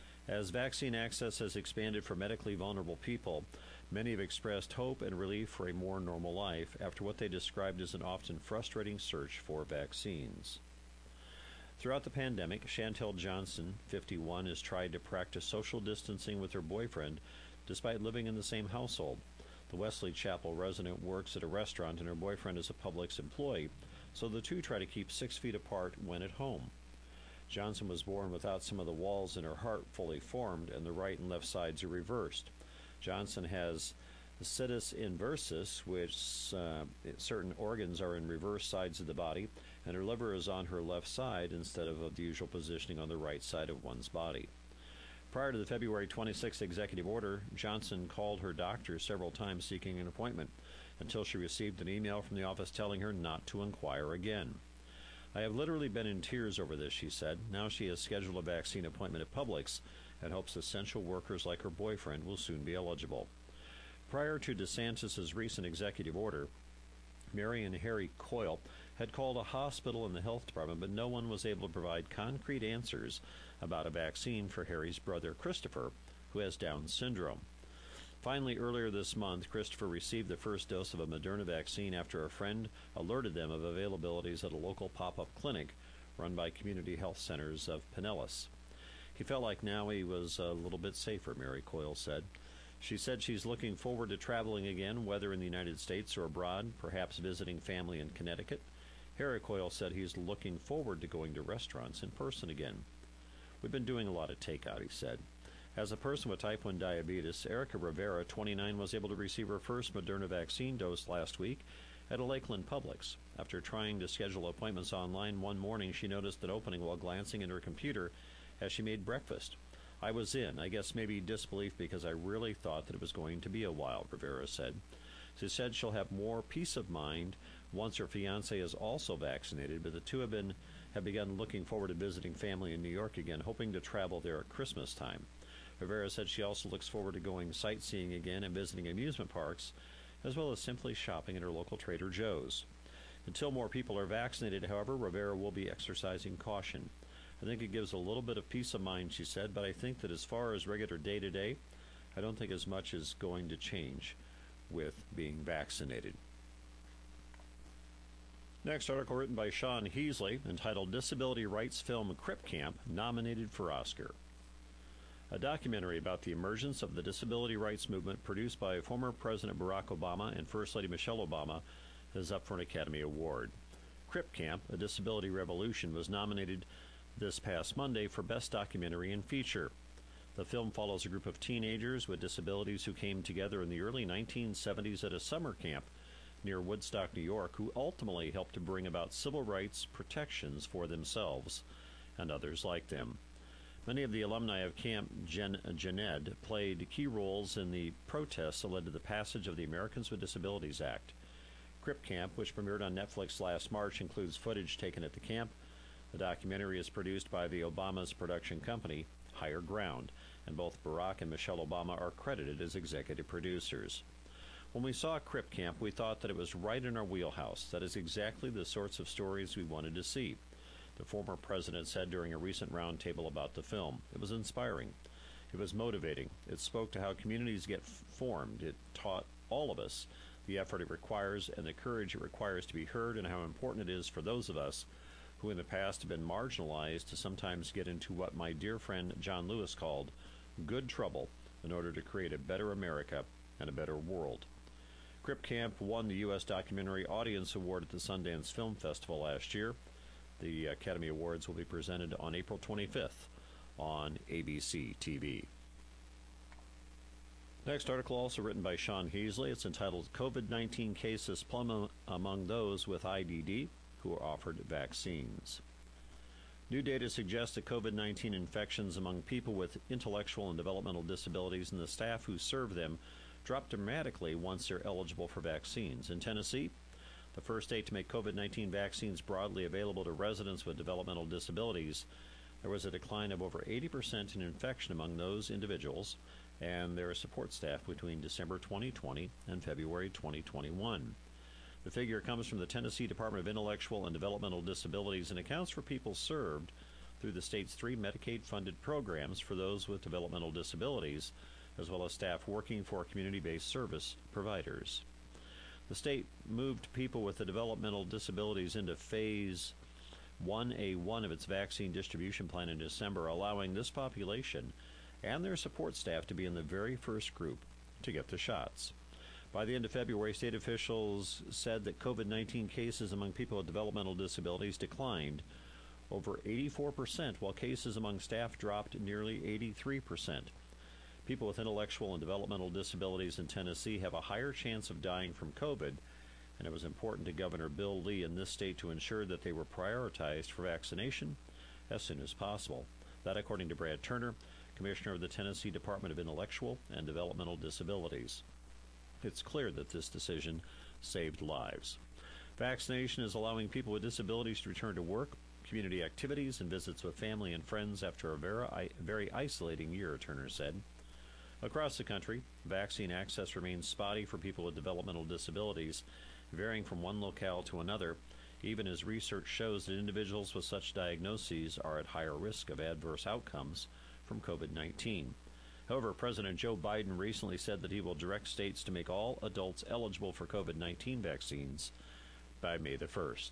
As vaccine access has expanded for medically vulnerable people, many have expressed hope and relief for a more normal life after what they described as an often frustrating search for vaccines. Throughout the pandemic, Chantel Johnson, fifty-one, has tried to practice social distancing with her boyfriend despite living in the same household. The Wesley Chapel resident works at a restaurant and her boyfriend is a Publix employee, so the two try to keep six feet apart when at home. Johnson was born without some of the walls in her heart fully formed, and the right and left sides are reversed. Johnson has situs inversus, which uh, certain organs are in reverse sides of the body, and her liver is on her left side instead of, of the usual positioning on the right side of one's body. Prior to the February twenty-sixth executive order, Johnson called her doctor several times seeking an appointment until she received an email from the office telling her not to inquire again. I have literally been in tears over this, she said. Now she has scheduled a vaccine appointment at Publix and hopes essential workers like her boyfriend will soon be eligible. Prior to DeSantis' recent executive order, Mary and Harry Coyle had called a hospital and the health department, but no one was able to provide concrete answers about a vaccine for Harry's brother, Christopher, who has Down syndrome. Finally, earlier this month, Christopher received the first dose of a Moderna vaccine after a friend alerted them of availabilities at a local pop-up clinic run by Community Health Centers of Pinellas. He felt like now he was a little bit safer, Mary Coyle said. She said she's looking forward to traveling again, whether in the United States or abroad, perhaps visiting family in Connecticut. Harry Coyle said he's looking forward to going to restaurants in person again. We've been doing a lot of takeout, he said. As a person with type one diabetes, Erica Rivera, twenty-nine, was able to receive her first Moderna vaccine dose last week at a Lakeland Publix. After trying to schedule appointments online one morning, she noticed an opening while glancing at her computer as she made breakfast. I was in, I guess maybe disbelief because I really thought that it was going to be a while, Rivera said. She said she'll have more peace of mind once her fiancé is also vaccinated, but the two have been have begun looking forward to visiting family in New York again, hoping to travel there at Christmas time. Rivera said she also looks forward to going sightseeing again and visiting amusement parks, as well as simply shopping at her local Trader Joe's. Until more people are vaccinated, however, Rivera will be exercising caution. I think it gives a little bit of peace of mind, she said, but I think that as far as regular day-to-day, I don't think as much is going to change with being vaccinated. Next article written by Sean Heasley, entitled Disability Rights Film Crip Camp, nominated for Oscar. A documentary about the emergence of the disability rights movement produced by former President Barack Obama and First Lady Michelle Obama is up for an Academy Award. Crip Camp, A Disability Revolution, was nominated this past Monday for Best Documentary and Feature. The film follows a group of teenagers with disabilities who came together in the early nineteen seventies at a summer camp near Woodstock, New York, who ultimately helped to bring about civil rights protections for themselves and others like them. Many of the alumni of Camp Gen- Jened played key roles in the protests that led to the passage of the Americans with Disabilities Act. Crip Camp, which premiered on Netflix last March, includes footage taken at the camp. The documentary is produced by the Obama's production company, Higher Ground, and both Barack and Michelle Obama are credited as executive producers. When we saw Crip Camp, we thought that it was right in our wheelhouse. That is exactly the sorts of stories we wanted to see, the former president said during a recent roundtable about the film. It was inspiring. It was motivating. It spoke to how communities get formed. It taught all of us the effort it requires and the courage it requires to be heard, and how important it is for those of us who in the past have been marginalized to sometimes get into what my dear friend John Lewis called good trouble in order to create a better America and a better world. Crip Camp won the U S Documentary Audience Award at the Sundance Film Festival last year. The Academy Awards will be presented on April twenty-fifth on A B C T V. Next article, also written by Sean Heasley. It's entitled COVID nineteen Cases Plummet Among Those with I D D Who are Offered Vaccines. New data suggests that COVID nineteen infections among people with intellectual and developmental disabilities and the staff who serve them drop dramatically once they're eligible for vaccines. In Tennessee, the first state to make COVID nineteen vaccines broadly available to residents with developmental disabilities, there was a decline of over eighty percent in infection among those individuals and their support staff between December twenty twenty and February twenty twenty-one. The figure comes from the Tennessee Department of Intellectual and Developmental Disabilities and accounts for people served through the state's three Medicaid-funded programs for those with developmental disabilities, as well as staff working for community-based service providers. The state moved people with the developmental disabilities into Phase one A one of its vaccine distribution plan in December, allowing this population and their support staff to be in the very first group to get the shots. By the end of February, state officials said that COVID nineteen cases among people with developmental disabilities declined over eighty-four percent, while cases among staff dropped nearly eighty-three percent. People with intellectual and developmental disabilities in Tennessee have a higher chance of dying from COVID, and it was important to Governor Bill Lee in this state to ensure that they were prioritized for vaccination as soon as possible. That, according to Brad Turner, Commissioner of the Tennessee Department of Intellectual and Developmental Disabilities. It's clear that this decision saved lives. Vaccination is allowing people with disabilities to return to work, community activities, and visits with family and friends after a very, very isolating year, Turner said. Across the country, vaccine access remains spotty for people with developmental disabilities, varying from one locale to another, even as research shows that individuals with such diagnoses are at higher risk of adverse outcomes from COVID nineteen. However, President Joe Biden recently said that he will direct states to make all adults eligible for COVID nineteen vaccines by May the first.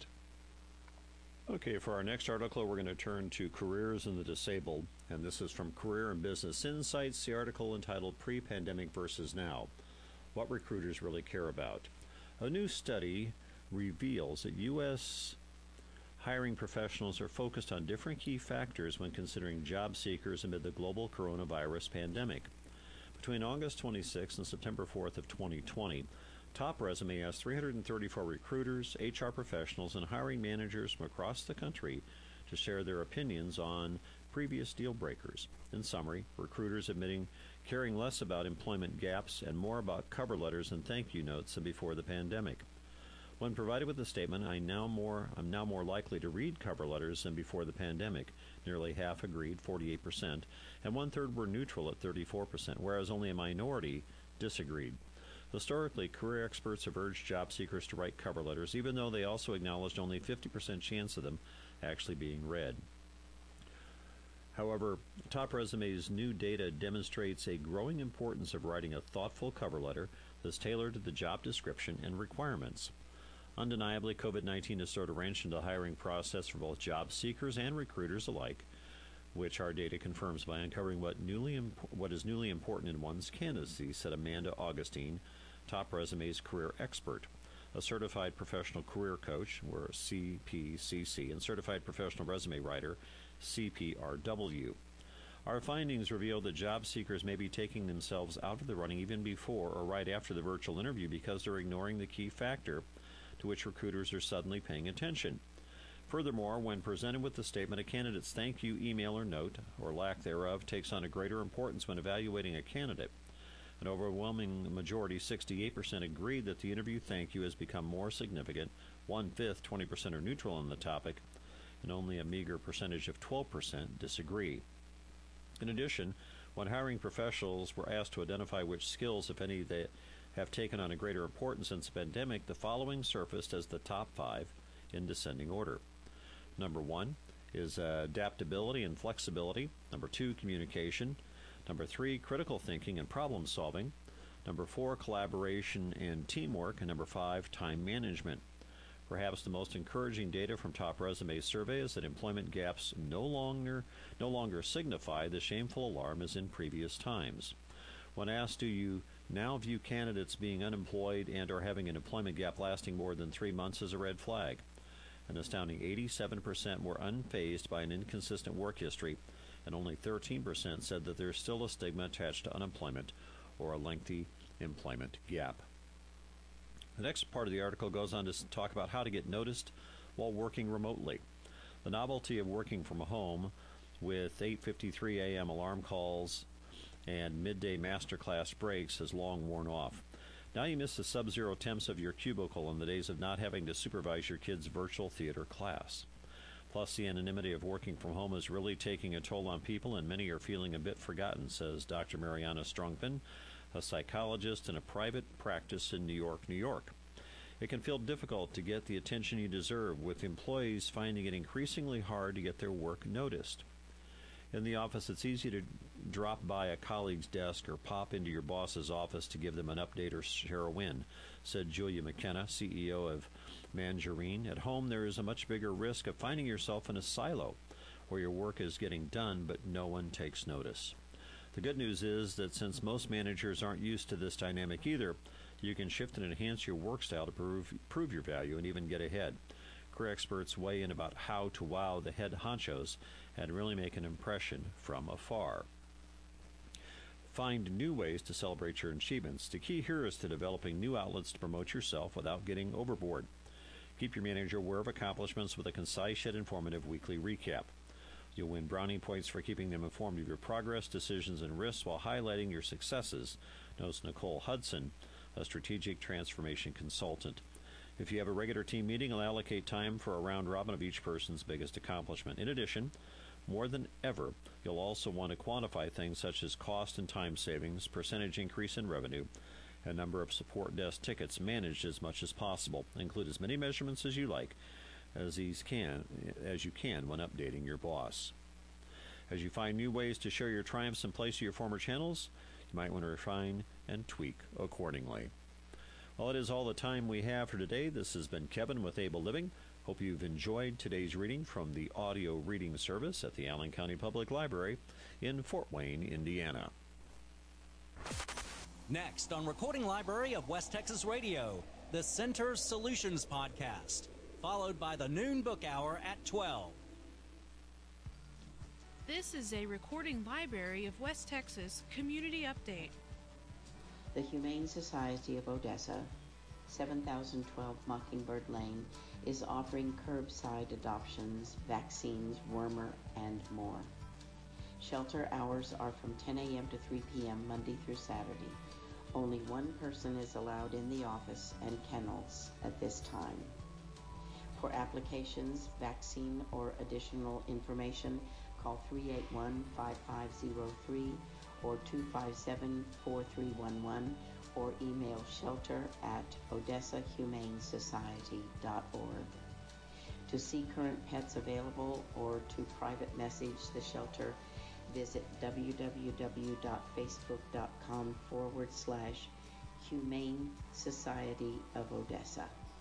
Okay, for our next article, we're going to turn to careers in the disabled, and this is from Career and Business Insights, the article entitled Pre-Pandemic versus Now, What Recruiters Really Care About. A new study reveals that U S hiring professionals are focused on different key factors when considering job seekers amid the global coronavirus pandemic. Between August twenty-sixth and September fourth of twenty twenty, Top Resume asked three hundred thirty-four recruiters, H R professionals, and hiring managers from across the country to share their opinions on previous deal breakers. In summary, recruiters admitting caring less about employment gaps and more about cover letters and thank you notes than before the pandemic. When provided with the statement, I now more, I'm now more likely to read cover letters than before the pandemic, nearly half agreed, forty-eight percent, and one-third were neutral at thirty-four percent, whereas only a minority disagreed. Historically, career experts have urged job seekers to write cover letters, even though they also acknowledged only fifty percent chance of them actually being read. However, Top Resume's new data demonstrates a growing importance of writing a thoughtful cover letter that's tailored to the job description and requirements. Undeniably, COVID nineteen has thrown a wrench into the hiring process for both job seekers and recruiters alike, which our data confirms by uncovering what newly imp- what is newly important in one's candidacy, said Amanda Augustine, Top Resume's career expert, a certified professional career coach, or C P C C, and certified professional resume writer, C P R W. Our findings reveal that job seekers may be taking themselves out of the running even before or right after the virtual interview because they're ignoring the key factor to which recruiters are suddenly paying attention. Furthermore, when presented with the statement, a candidate's thank you email or note, or lack thereof, takes on a greater importance when evaluating a candidate. An overwhelming majority, sixty-eight percent, agreed that the interview thank you has become more significant. One-fifth, twenty percent, are neutral on the topic, and only a meager percentage of twelve percent disagree. In addition, when hiring professionals were asked to identify which skills, if any, they have taken on a greater importance since the pandemic, the following surfaced as the top five in descending order. Number one is uh, adaptability and flexibility. Number two, communication. Number three, critical thinking and problem solving. Number four, collaboration and teamwork. And number five, time management. Perhaps the most encouraging data from Top Resume's survey is that employment gaps no longer, no longer signify the shameful alarm as in previous times. When asked, do you now view candidates being unemployed and or having an employment gap lasting more than three months as a red flag? An astounding eighty-seven percent were unfazed by an inconsistent work history, and only thirteen percent said that there's still a stigma attached to unemployment or a lengthy employment gap. The next part of the article goes on to talk about how to get noticed while working remotely. The novelty of working from home with eight fifty-three a.m. alarm calls and midday masterclass breaks has long worn off. Now you miss the sub-zero temps of your cubicle and the days of not having to supervise your kid's virtual theater class. Plus, the anonymity of working from home is really taking a toll on people, and many are feeling a bit forgotten, says Doctor Mariana Strongman, a psychologist in a private practice in New York, New York. It can feel difficult to get the attention you deserve, with employees finding it increasingly hard to get their work noticed. In the office, it's easy to drop by a colleague's desk or pop into your boss's office to give them an update or share a win, said Julia McKenna, C E O of Mangerine. At home, there is a much bigger risk of finding yourself in a silo where your work is getting done, but no one takes notice. The good news is that since most managers aren't used to this dynamic either, you can shift and enhance your work style to prove, prove your value and even get ahead. Career experts weigh in about how to wow the head honchos and really make an impression from afar. Find new ways to celebrate your achievements. The key here is to developing new outlets to promote yourself without getting overboard. Keep your manager aware of accomplishments with a concise yet informative weekly recap. You'll win brownie points for keeping them informed of your progress, decisions, and risks while highlighting your successes, notes Nicole Hudson, a strategic transformation consultant. If you have a regular team meeting, I'll allocate time for a round robin of each person's biggest accomplishment. In addition, more than ever, you'll also want to quantify things such as cost and time savings, percentage increase in revenue, and number of support desk tickets managed as much as possible. Include as many measurements as you like, as these can, as you can when updating your boss. As you find new ways to share your triumphs in place of your former channels, you might want to refine and tweak accordingly. Well, it is all the time we have for today. This has been Kevin with Able Living. Hope you've enjoyed today's reading from the audio reading service at the Allen County Public Library in Fort Wayne, Indiana. Next on Recording Library of West Texas Radio, the Center's Solutions Podcast, followed by the Noon Book Hour at twelve. This is a Recording Library of West Texas Community Update. The Humane Society of Odessa, seven thousand twelve Mockingbird Lane, is offering curbside adoptions, vaccines, wormer, and more. Shelter hours are from ten a.m. to three p.m. Monday through Saturday. Only one person is allowed in the office and kennels at this time. For applications, vaccine, or additional information, call three eight one, five five zero three or two five seven, four three one one or email shelter at odessa humane society dot org. To see current pets available or to private message the shelter, visit www.facebook.com forward slash Humane Society of Odessa.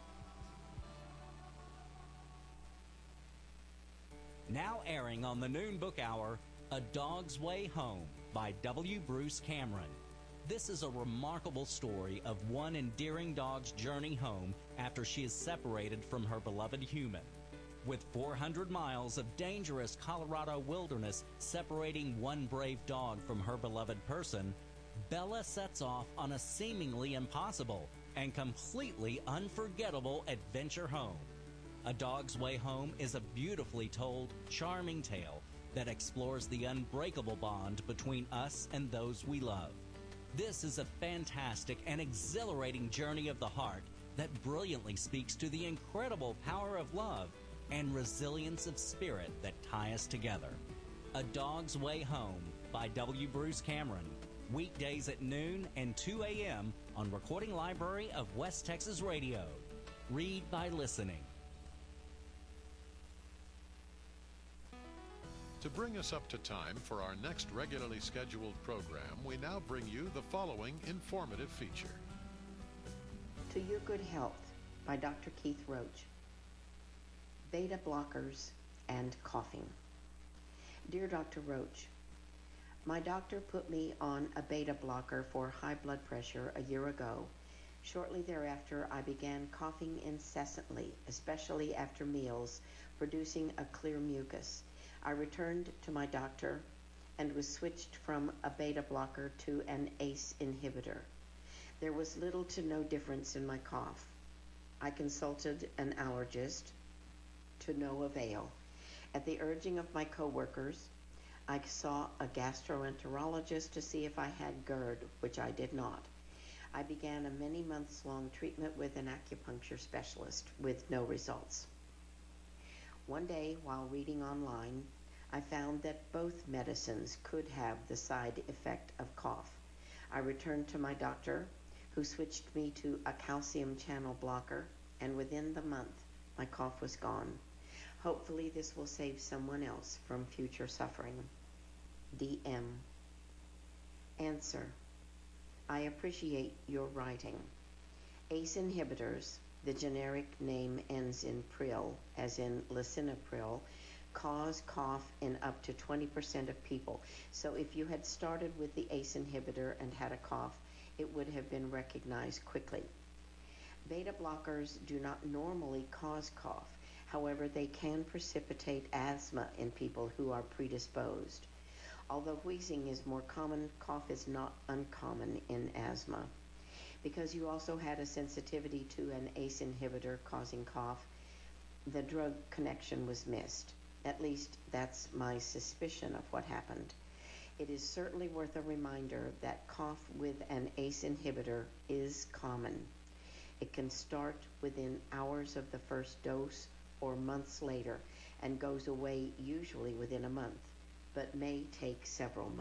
Now airing on the Noon Book Hour, A Dog's Way Home by W. Bruce Cameron. This is a remarkable story of one endearing dog's journey home after she is separated from her beloved human. With four hundred miles of dangerous Colorado wilderness separating one brave dog from her beloved person, Bella sets off on a seemingly impossible and completely unforgettable adventure home. A Dog's Way Home is a beautifully told, charming tale that explores the unbreakable bond between us and those we love. This is a fantastic and exhilarating journey of the heart that brilliantly speaks to the incredible power of love and resilience of spirit that tie us together. A Dog's Way Home by W. Bruce Cameron. Weekdays at noon and two a.m. on Recording Library of West Texas Radio. Read by listening. To bring us up to time for our next regularly scheduled program, we now bring you the following informative feature. To Your Good Health by Doctor Keith Roach. Beta blockers and coughing. Dear Doctor Roach, my doctor put me on a beta blocker for high blood pressure a year ago. Shortly thereafter, I began coughing incessantly, especially after meals, producing a clear mucus. I returned to my doctor and was switched from a beta blocker to an A C E inhibitor. There was little to no difference in my cough. I consulted an allergist, to no avail. At the urging of my coworkers, I saw a gastroenterologist to see if I had GERD, which I did not. I began a many months long treatment with an acupuncture specialist with no results. One day, while reading online, I found that both medicines could have the side effect of cough. I returned to my doctor, who switched me to a calcium channel blocker, and within the month, my cough was gone. Hopefully this will save someone else from future suffering. D M. Answer. I appreciate your writing. A C E inhibitors, the generic name ends in pril, as in lisinopril, cause cough in up to twenty percent of people. So if you had started with the A C E inhibitor and had a cough, it would have been recognized quickly. Beta blockers do not normally cause cough. However, they can precipitate asthma in people who are predisposed. Although wheezing is more common, cough is not uncommon in asthma. Because you also had a sensitivity to an A C E inhibitor causing cough, the drug connection was missed. At least that's my suspicion of what happened. It is certainly worth a reminder that cough with an A C E inhibitor is common. It can start within hours of the first dose or months later and goes away usually within a month, but may take several months.